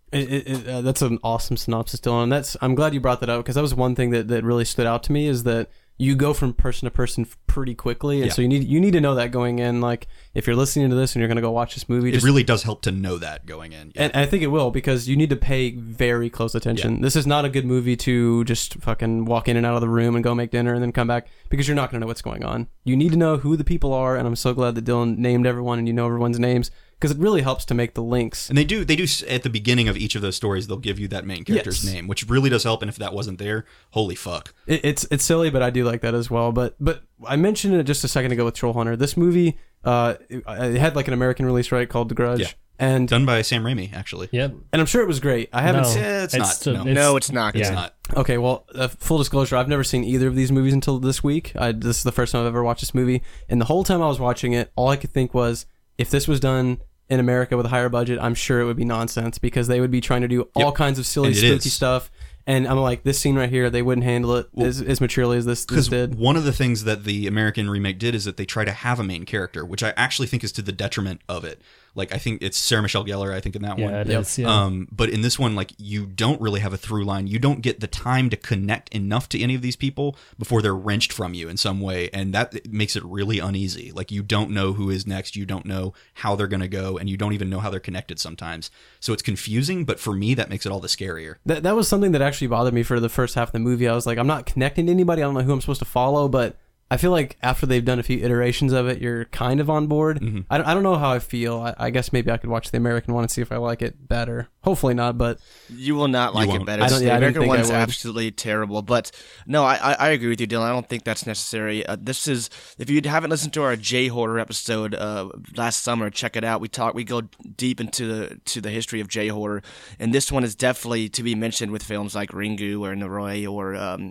That's an awesome synopsis, Dylan. I'm glad you brought that up, because that was one thing that really stood out to me, is that you go from person to person pretty quickly, and so you need to know that going in. Like, if you're listening to this and you're going to go watch this movie, it really does help to know that going in. Yeah. And I think it will, because you need to pay very close attention. Yeah. This is not a good movie to just fucking walk in and out of the room and go make dinner and then come back, because you're not going to know what's going on. You need to know who the people are, and I'm so glad that Dylan named everyone and you know everyone's names, because it really helps to make the links. And they do at the beginning of each of those stories, they'll give you that main character's name, which really does help. And if that wasn't there, holy fuck. It's silly, but I do like that as well. But I mentioned it just a second ago with Troll Hunter. This movie, it had like an American release, right, called The Grudge. Yeah. And done by Sam Raimi, actually. Yep. And I'm sure it was great. I haven't seen it. It's not. It's not. Okay, well, full disclosure, I've never seen either of these movies until this week. This is the first time I've ever watched this movie. And the whole time I was watching it, all I could think was, if this was done in America with a higher budget, I'm sure it would be nonsense, because they would be trying to do all kinds of silly, spooky stuff. And I'm like, this scene right here, they wouldn't handle it as maturely as this did. One of the things that the American remake did is that they try to have a main character, which I actually think is to the detriment of it. Like, I think it's Sarah Michelle Gellar, I think, in that one. It is, yeah. But in this one, like, you don't really have a through line. You don't get the time to connect enough to any of these people before they're wrenched from you in some way, and that makes it really uneasy. Like, you don't know who is next, you don't know how they're going to go, and you don't even know how they're connected sometimes. So it's confusing, but for me, that makes it all the scarier. That was something that actually bothered me for the first half of the movie. I was like, I'm not connecting to anybody, I don't know who I'm supposed to follow, but I feel like after they've done a few iterations of it, you're kind of on board. Mm-hmm. I don't know how I feel. I guess maybe I could watch the American one and see if I like it better. Hopefully not, but... You will not like it better. The American one is absolutely terrible. But no, I agree with you, Dylan. I don't think that's necessary. This is... If you haven't listened to our J-horror episode last summer, check it out. We go deep into the history of J-horror. And this one is definitely to be mentioned with films like Ringu or Noroi or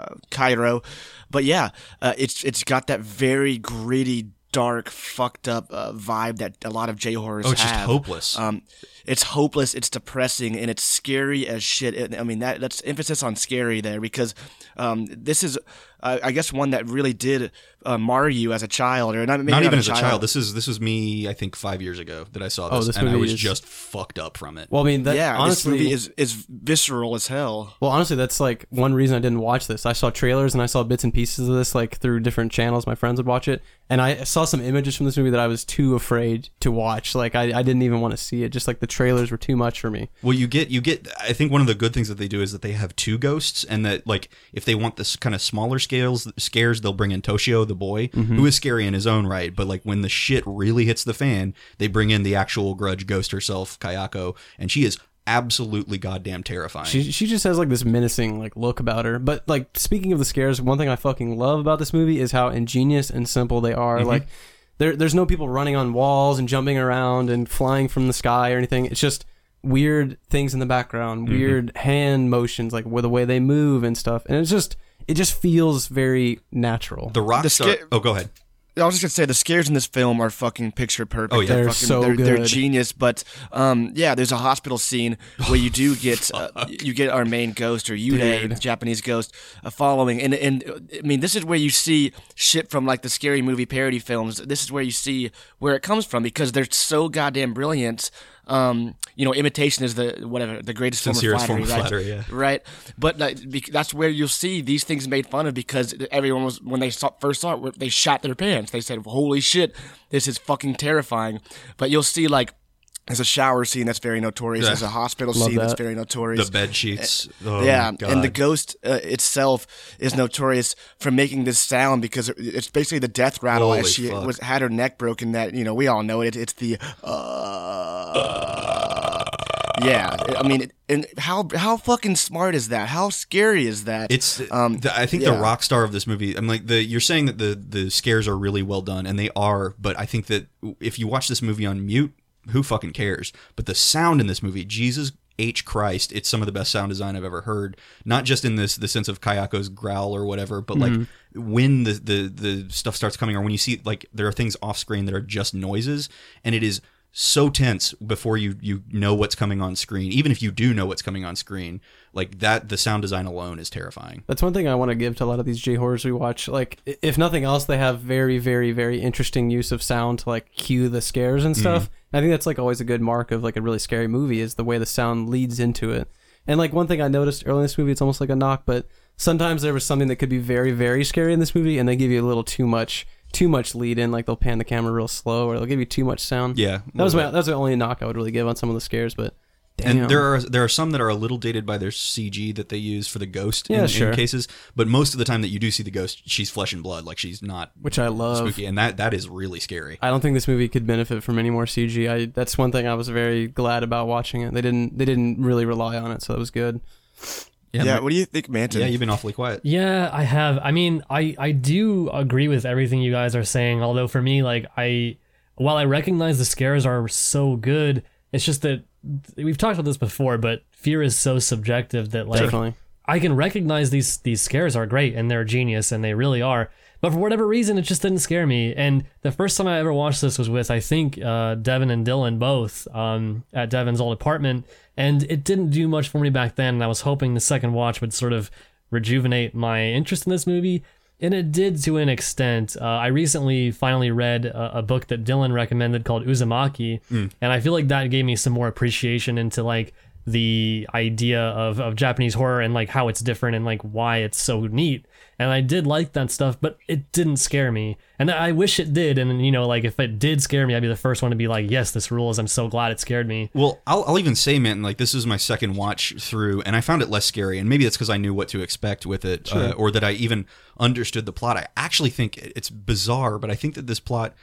Cairo. But yeah, it's got that very gritty, dark, fucked up vibe that a lot of J-horrors have. It's just hopeless. It's hopeless, it's depressing, and it's scary as shit. I mean, that's emphasis on scary there, because this is I guess one that really did mar you as a child, or not even as a child. This was me, I think 5 years ago that I saw this, and I was just fucked up from it. Well, I mean, honestly, this movie is visceral as hell. Well, honestly, that's like one reason I didn't watch this. I saw trailers and I saw bits and pieces of this like through different channels. My friends would watch it, and I saw some images from this movie that I was too afraid to watch. Like I didn't even want to see it. Just like the trailers were too much for me. Well, you get. I think one of the good things that they do is that they have two ghosts, and that like if they want this kind of smaller scares, they'll bring in Toshio the boy, who is scary in his own right. But like when the shit really hits the fan, they bring in the actual grudge ghost herself, Kayako, and she is absolutely goddamn terrifying. She just has like this menacing like look about her. But like speaking of the scares, one thing I fucking love about this movie is how ingenious and simple they are. Like there's no people running on walls and jumping around and flying from the sky or anything. It's just weird things in the background, weird hand motions, like with the way they move and stuff. And it just feels very natural. The rock star. Oh, go ahead. I was just gonna say the scares in this film are fucking picture perfect. Oh yeah, they're good. They're genius. But there's a hospital scene where you do get you get our main ghost, or Yude, the Japanese ghost, following. And I mean, this is where you see shit from like the scary movie parody films. This is where you see where it comes from, because they're so goddamn brilliant. Imitation is the greatest form of flattery, yeah. Right? But that's where you'll see these things made fun of, because everyone was, when they first saw it, they shot their pants. They said, holy shit, this is fucking terrifying. But you'll see, like, there's a shower scene that's very notorious. There's a hospital scene that's very notorious. The bed sheets. God. And the ghost itself is notorious for making this sound, because it's basically the death rattle. Holy as she fuck. had her neck broken. That, we all know it. It's the yeah. I mean, and how fucking smart is that? How scary is that? It's I think the rock star of this movie. I'm like you're saying that the scares are really well done, and they are. But I think that if you watch this movie on mute, who fucking cares? But the sound in this movie, Jesus H. Christ, it's some of the best sound design I've ever heard. Not just in the sense of Kayako's growl or whatever, but like when the stuff starts coming, or when you see like there are things off screen that are just noises, and it is so tense before you know what's coming on screen. Even if you do know what's coming on screen, like that, the sound design alone is terrifying. That's one thing I want to give to a lot of these J-horrors we watch. Like, if nothing else, they have very, very, very interesting use of sound to like cue the scares and stuff. I think that's like always a good mark of like a really scary movie, is the way the sound leads into it. And like one thing I noticed early in this movie, it's almost like a knock, but sometimes there was something that could be very, very scary in this movie, and they give you a little too much lead in. Like they'll pan the camera real slow, or they'll give you too much sound. Yeah, that's the only knock I would really give on some of the scares. But damn. And there are some that are a little dated by their CG that they use for the ghost in cases, but most of the time that you do see the ghost, she's flesh and blood, like she's not, which I love, spooky, and that is really scary. I don't think this movie could benefit from any more CG. That's one thing I was very glad about watching it. They didn't really rely on it, so that was good. Yeah, what do you think, Manton? Yeah, you've been awfully quiet. Yeah, I have. I mean, I do agree with everything you guys are saying, although for me, like, while I recognize the scares are so good, it's just that we've talked about this before, but fear is so subjective that, like, definitely. I can recognize these scares are great and they're genius and they really are, but for whatever reason, it just didn't scare me. And the first time I ever watched this was with, I think, Devin and Dylan both at Devin's old apartment, and it didn't do much for me back then, and I was hoping the second watch would sort of rejuvenate my interest in this movie, and it did to an extent. I recently finally read a book that Dylan recommended called Uzumaki, and I feel like that gave me some more appreciation into like the idea of Japanese horror and like how it's different and like why it's so neat. And I did like that stuff, but it didn't scare me. And I wish it did. And, like if it did scare me, I'd be the first one to be like, yes, this rules. I'm so glad it scared me. Well, I'll even say, man, like this is my second watch through, and I found it less scary. And maybe that's because I knew what to expect with it, sure. Or that I even understood the plot. I actually think it's bizarre, but I think that this plot,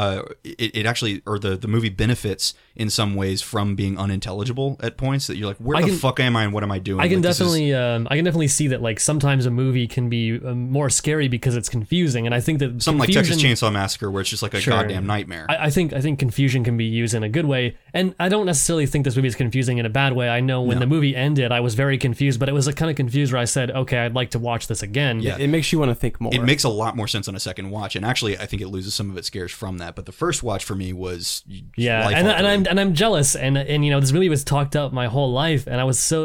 it actually, or the movie benefits in some ways from being unintelligible at points, that you're like, where the fuck am I and what am I doing? I can definitely see that like sometimes a movie can be more scary because it's confusing, and I think that something like Texas Chainsaw Massacre, where it's just like a goddamn nightmare. I think confusion can be used in a good way, and I don't necessarily think this movie is confusing in a bad way. I know when the movie ended, I was very confused, but it was a kind of confused where I said, okay, I'd like to watch this again. Yeah, it makes you want to think more. It makes a lot more sense on a second watch, and actually, I think it loses some of its scares from that, but the first watch for me was and I'm jealous, and this movie was talked up my whole life, and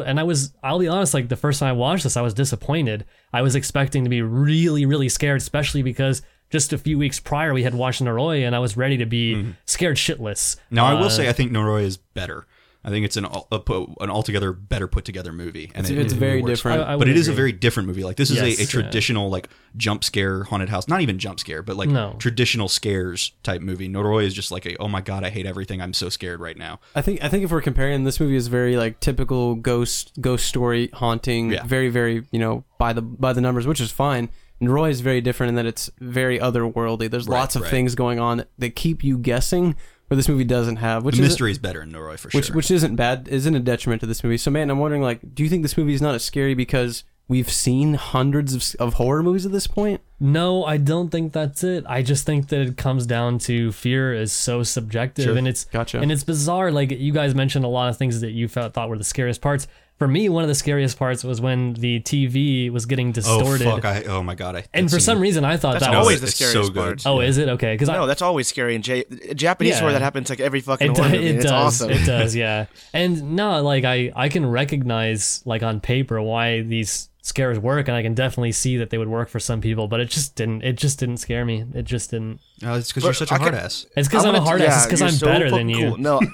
I'll be honest, like the first time I watched this, I was disappointed. I was expecting to be really, really scared, especially because just a few weeks prior we had watched Noroi, and I was ready to be scared shitless. Now I will say I think Noroi is better. I think it's an altogether better put together movie, and it's very different. But it is a very different movie. Like this is a traditional like jump scare haunted house, not even jump scare, but like traditional scares type movie. Noroi is just like oh my god, I hate everything. I'm so scared right now. I think if we're comparing, this movie is very like typical ghost story haunting, very very by the numbers, which is fine. Noroi is very different in that it's very otherworldly. There's lots of things going on that keep you guessing. Where this movie doesn't have, which the mystery is better in Noroi for sure. Which isn't bad, isn't a detriment to this movie. So, man, I'm wondering, like, do you think this movie is not as scary because we've seen hundreds of horror movies at this point? No, I don't think that's it. I just think that it comes down to fear is so subjective, and it's bizarre. Like you guys mentioned a lot of things that you thought were the scariest parts. For me, one of the scariest parts was when the TV was getting distorted. Oh fuck! Oh my god! And for some reason, I thought that's always the scariest part. Oh, is it? Okay, because that's always scary in Japanese horror. That happens like every fucking horror movie. It's awesome. It does, yeah. And no, like I can recognize like on paper why these scares work, and I can definitely see that they would work for some people, but it just didn't scare me. It just didn't. It's because you're such a hard ass. It's because I'm a hard ass. It's because I'm better than you. Cool. No.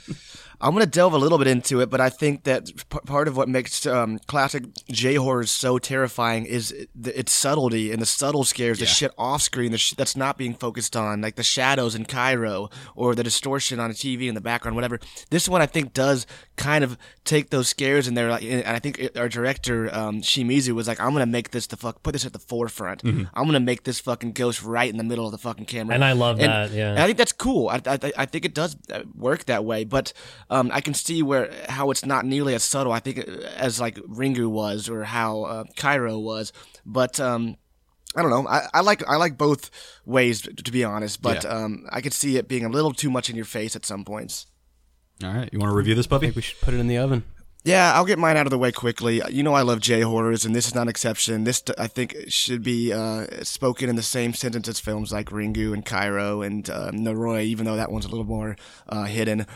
I'm going to delve a little bit into it, but I think that part of what makes classic J-horror so terrifying is its subtlety and the subtle scares, the shit off-screen, the shit that's not being focused on, like the shadows in Cairo or the distortion on a TV in the background, whatever. This one, I think, does kind of take those scares and and I think our director, Shimizu, was like, I'm going to make this put this at the forefront. I'm going to make this fucking ghost right in the middle of the fucking camera. And I love that, yeah. And I think that's cool. I think it does work that way, but I can see how it's not nearly as subtle, I think, as like Ringu was or how Cairo was. But I don't know. I like both ways, to be honest. But I could see it being a little too much in your face at some points. All right. You want to review this puppy? I think we should put it in the oven. Yeah, I'll get mine out of the way quickly. I love J-horrors, and this is not an exception. This, I think, should be spoken in the same sentence as films like Ringu and Cairo and Noroi, even though that one's a little more hidden.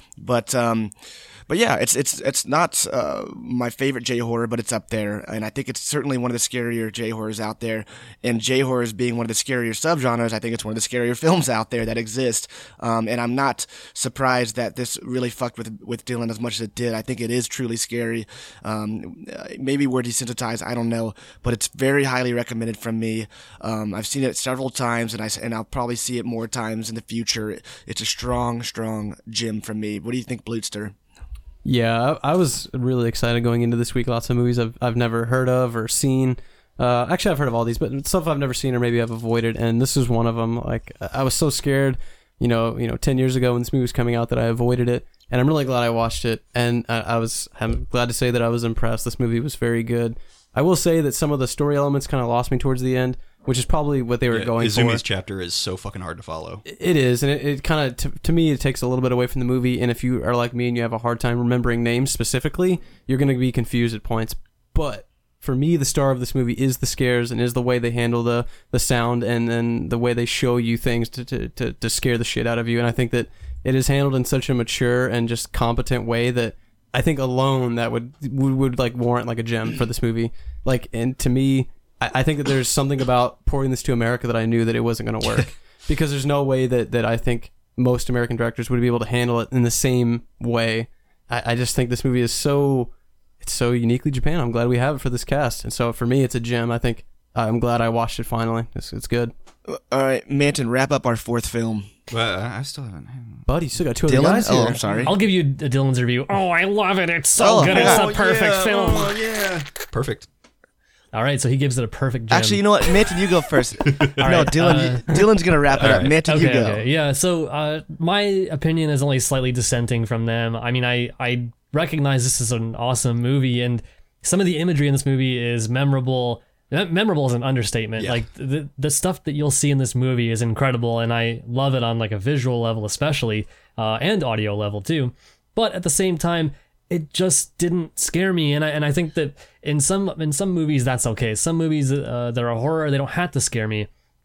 But yeah, it's not my favorite J-horror, but it's up there, and I think it's certainly one of the scarier J-horrors out there. And J-horrors being one of the scarier subgenres, I think it's one of the scarier films out there that exist. And I'm not surprised that this really fucked with Dylan as much as it did. I think it is truly scary. Maybe we're desensitized, I don't know, but it's very highly recommended from me. I've seen it several times, and I'll probably see it more times in the future. It's a strong gem from me. What do you think, Blutster? Yeah, I was really excited going into this week. Lots of movies I've never heard of or seen. Actually, I've heard of all these, but stuff I've never seen or maybe I've avoided, and this is one of them. Like, I was so scared, 10 years ago when this movie was coming out that I avoided it, and I'm really glad I watched it, and I'm glad to say that I was impressed. This movie was very good. I will say that some of the story elements kind of lost me towards the end, which is probably what they were going for. Izumi's chapter is so fucking hard to follow. It is, and it kind of, to me, it takes a little bit away from the movie, and if you are like me and you have a hard time remembering names specifically, you're going to be confused at points. But for me, the star of this movie is the scares and is the way they handle the sound and then the way they show you things to scare the shit out of you. And I think that it is handled in such a mature and just competent way that I think alone that would like warrant like a gem for this movie. Like, and to me, I think that there's something about pouring this to America that I knew that it wasn't going to work because there's no way that I think most American directors would be able to handle it in the same way. I just think this movie is so uniquely Japan. I'm glad we have it for this cast. And so for me, it's a gem. I think I'm glad I watched it finally. It's good. All right, Manton, wrap up our fourth film. Well, I still haven't. Buddy, you still got two other guys here. Oh, I'm sorry. I'll give you Dylan's review. Oh, I love it. It's so good. It's a perfect film. Oh, yeah. Perfect. All right, so he gives it a perfect gem. Actually, you know what? Manton, you go first. No, Dylan. Dylan's going to wrap it up. Manton, you go. Okay. Yeah, so my opinion is only slightly dissenting from them. I mean, I recognize this is an awesome movie, and some of the imagery in this movie is memorable. Memorable is an understatement. Yeah. Like the stuff that you'll see in this movie is incredible, and I love it on like a visual level especially, and audio level too. But at the same time, it just didn't scare me, and I think that in some movies that's okay. Some movies that are horror, they don't have to scare me.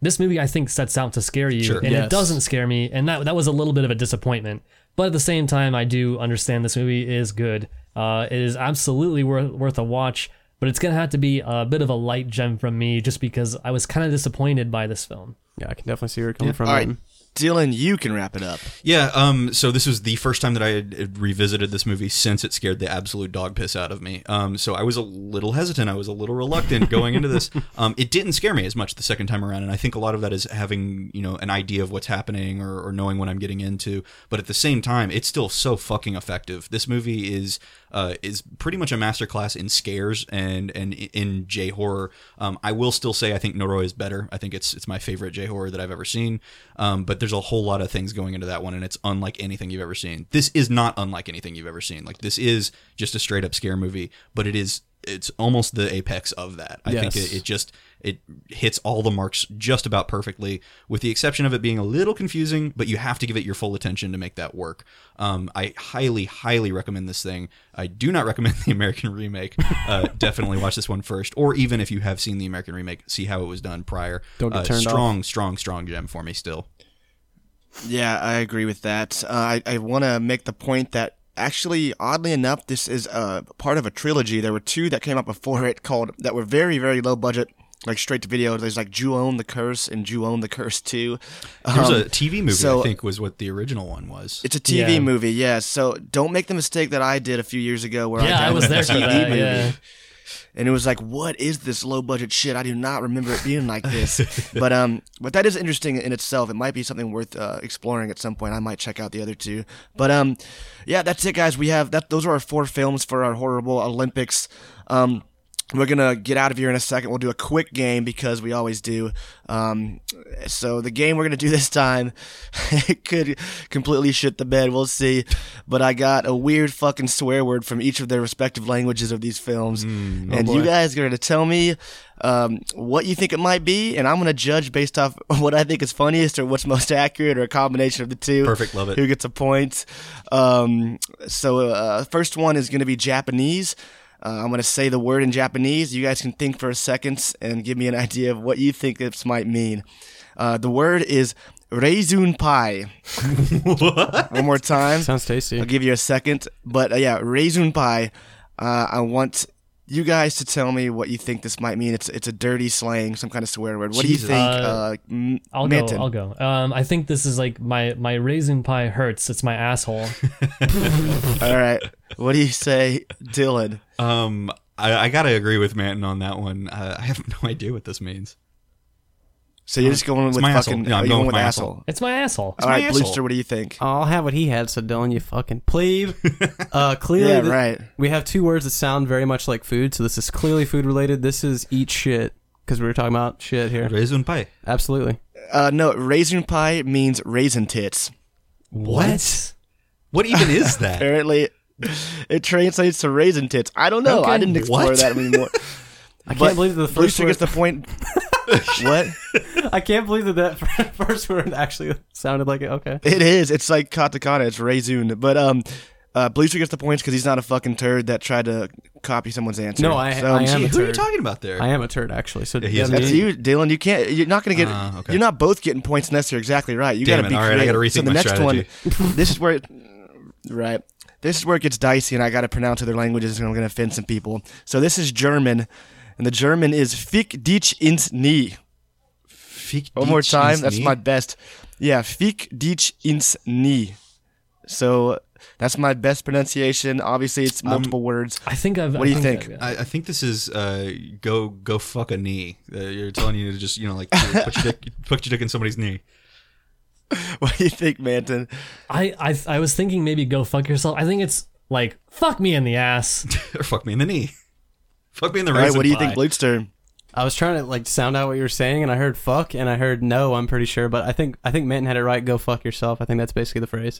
this movie I think sets out to scare you, and it doesn't scare me, and that was a little bit of a disappointment. But at the same time, I do understand this movie is good. It is absolutely worth a watch, but it's gonna have to be a bit of a light gem from me, just because I was kind of disappointed by this film. Yeah, I can definitely see where you're coming from. All right, Dylan, you can wrap it up. Yeah, so this was the first time that I had revisited this movie since it scared the absolute dog piss out of me. So I was a little hesitant. I was a little reluctant going into this. It didn't scare me as much the second time around, and I think a lot of that is having, an idea of what's happening or knowing what I'm getting into. But at the same time, it's still so fucking effective. This movie is pretty much a masterclass in scares and in J-horror. I will still say I think Noroi is better. I think it's my favorite J-horror that I've ever seen. But there's a whole lot of things going into that one, and it's unlike anything you've ever seen. This is not unlike anything you've ever seen. Like, this is just a straight up scare movie, but it's almost the apex of that. I think it hits all the marks just about perfectly, with the exception of it being a little confusing, but you have to give it your full attention to make that work. I highly, highly recommend this thing. I do not recommend the American remake. Definitely watch this one first, or even if you have seen the American remake, see how it was done prior. Don't get turned off. Strong gem for me still. Yeah, I agree with that. I want to make the point that actually, oddly enough, this is part of a trilogy. There were two that came out before it that were very, very low budget, like straight to video. There's like Ju-On the Curse and Ju-On the Curse 2. There's a TV movie, I think, was what the original one was. It's a TV movie, yeah. So don't make the mistake that I did a few years ago where I was there for that, movie. Yeah. And it was like, what is this low budget shit? I do not remember it being like this. But that is interesting in itself. It might be something worth exploring at some point. I might check out the other two. But yeah, that's it, guys. We have that. Those are our 4 films for our Horrible Olympics. We're going to get out of here in a second. We'll do a quick game because we always do. So the game we're going to do this time, it could completely shit the bed. We'll see. But I got a weird fucking swear word from each of their respective languages of these films. You guys are going to tell me what you think it might be, and I'm going to judge based off what I think is funniest or what's most accurate or a combination of the two. Perfect. Love it. Who gets a point. First one is going to be Japanese. I'm going to say the word in Japanese. You guys can think for a second and give me an idea of what you think this might mean. The word is raisin pie. What? One more time. Sounds tasty. I'll give you a second. But yeah, raisin pie. I want you guys to tell me what you think this might mean. It's a dirty slang, some kind of swear word. What do you think? I'll go. I think this is like my raisin pie hurts. It's my asshole. All right. What do you say, Dylan? I gotta agree with Manton on that one. I have no idea what this means. So you're just going with fucking... No, I'm going with my asshole. It's my asshole. All right, Bluester, what do you think? I'll have what he had, so Dylan, you fucking plebe. Clearly, yeah, right. We have 2 words that sound very much like food, so this is clearly food related. This is eat shit, because we were talking about shit here. Raisin pie. Absolutely. No, raisin pie means raisin tits. What? What even is that? Apparently, it translates to raisin tits. I don't know. Okay. I didn't explore that anymore. I can't believe that the first word gets the point. What? I can't believe that first word actually sounded like it. Okay. It is. It's like katakana. It's raisin. But Bleacher gets the points because he's not a fucking turd that tried to copy someone's answer. No, I am a turd. Who are you talking about there? I am a turd, actually. So that's you, Dylan. You can't. You're not going to get. Okay. You're not both getting points unless you're exactly right. You got to be creative. All right, I got to rethink my strategy. One. This is where. Right. This is where it gets dicey, and I got to pronounce other languages, and I'm going to offend some people. So this is German, and the German is Fick dich ins Nie. One more time. That's my best. Yeah, Fick dich ins Nie. So that's my best pronunciation. Obviously, it's multiple words. I think I've. What do you think? I think this is go fuck a knee. You're telling you to just put your dick in somebody's knee. What do you think, Manton? I was thinking maybe go fuck yourself. I think it's like fuck me in the ass or fuck me in the knee. Fuck me in the raisin pie. What do you think, Blutster? I was trying to sound out what you were saying, and I heard fuck, and I heard no. I'm pretty sure, but I think Manton had it right. Go fuck yourself. I think that's basically the phrase.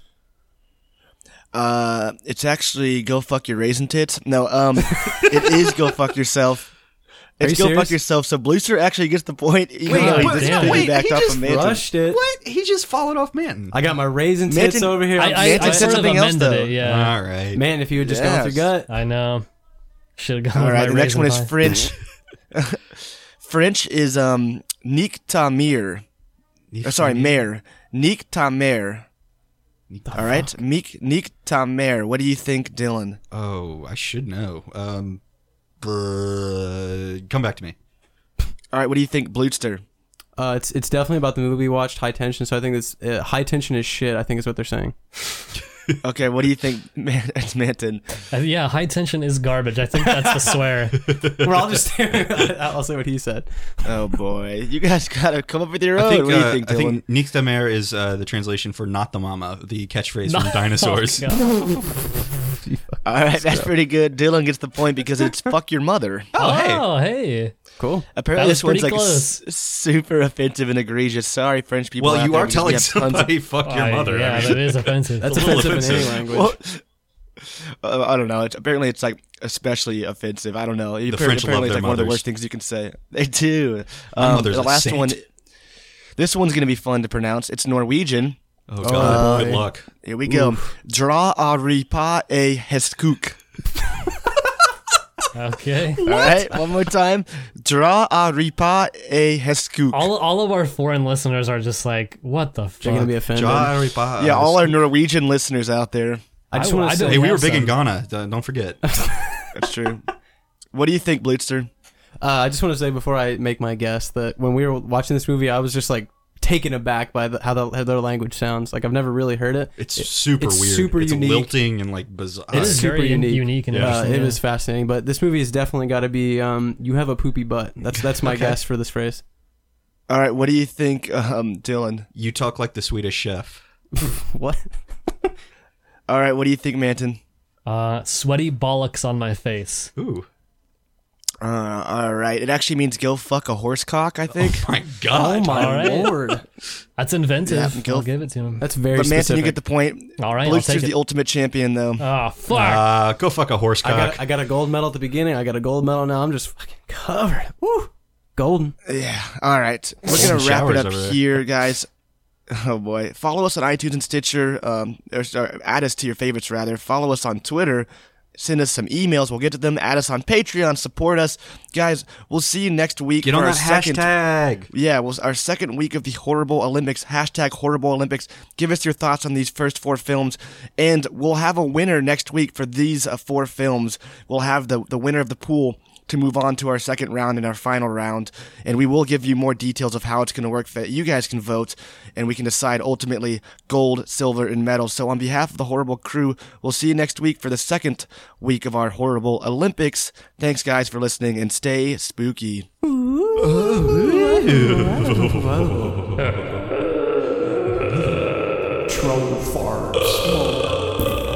It's actually go fuck your raisin tits. No, it is go fuck yourself. It's go fuck yourself. So Blooster actually gets the point. Wait, he just rushed it. What? He just followed off Manton. I got my raisin tits over here. I said something else though. Yeah. All right. Man, if you had just gone with your gut. I know. Should have gone. All with right. my The next one is pie. French. French is Nick Tamir. Sorry, Mayer. Nick Tamer. All right, Nick Tamer. What do you think, Dylan? Oh, I should know. Come back to me. All right, what do you think, Blutster? It's definitely about the movie we watched, High Tension. So I think it's High Tension is shit. I think is what they're saying. Okay, what do you think, Manton? Yeah, High Tension is garbage. I think that's the swear. We're all just staring. I'll say what he said. Oh boy, you guys gotta come up with your own. What do you think, Dylan? I think Nick the Mare is the translation for "not the mama," the catchphrase from Dinosaurs. All right, that's pretty good. Dylan gets the point because it's "fuck your mother." Oh, hey. Cool. Apparently, this one's like super offensive and egregious. Sorry, French people. Well, you are telling somebody "fuck your mother." Yeah, that is offensive. That's offensive in any language. Well, I don't know. Apparently, it's like especially offensive. I don't know. Apparently, it's like one of the worst things you can say. They do. The last one. This one's gonna be fun to pronounce. It's Norwegian. Oh God! Good luck. Here we go. Dra a ripa e heskuk. Okay. All right, one more time. Dra a ripa e heskuk. All of our foreign listeners are just like, what the fuck? They're gonna be offended. Yeah, all our Norwegian listeners out there. I just want to say, hey, we were big in Ghana. Don't forget. That's true. What do you think, Blutster? I just want to say before I make my guess that when we were watching this movie, I was just like taken aback by how their language sounds. Like I've never really heard it. It's super weird. Super unique. It's lilting and like bizarre. It's super very unique and it was fascinating. But this movie has definitely got to be you have a poopy butt. That's my guess for this phrase. All right, what do you think, Dylan? You talk like the Swedish chef. What? All right, what do you think, Manton? Sweaty bollocks on my face. Ooh. All right. It actually means go fuck a horse cock, I think. Oh my God. Oh my lord. That's inventive. Yeah, I'll give it to him. That's very But specific. Manton, you get the point. All right, Blutster's the ultimate champion, though. Oh, fuck. Go fuck a horse cock. I got a gold medal at the beginning. I got a gold medal now. I'm just fucking covered. Woo. Golden. Yeah. All right. We're going to wrap it up here, guys. Oh, boy. Follow us on iTunes and Stitcher. Add us to your favorites, rather. Follow us on Twitter. Send us some emails. We'll get to them. Add us on Patreon. Support us. Guys, we'll see you next week. Get on that hashtag. Yeah, our second week of the Horrible Olympics. Hashtag Horrible Olympics. Give us your thoughts on these first 4 films. And we'll have a winner next week for these 4 films. We'll have the winner of the pool to move on to our second round and our final round. And we will give you more details of how it's going to work that you guys can vote and we can decide ultimately gold, silver, and medal. So on behalf of the Horrible crew, we'll see you next week for the second week of our Horrible Olympics. Thanks guys for listening and stay spooky. Troll farts.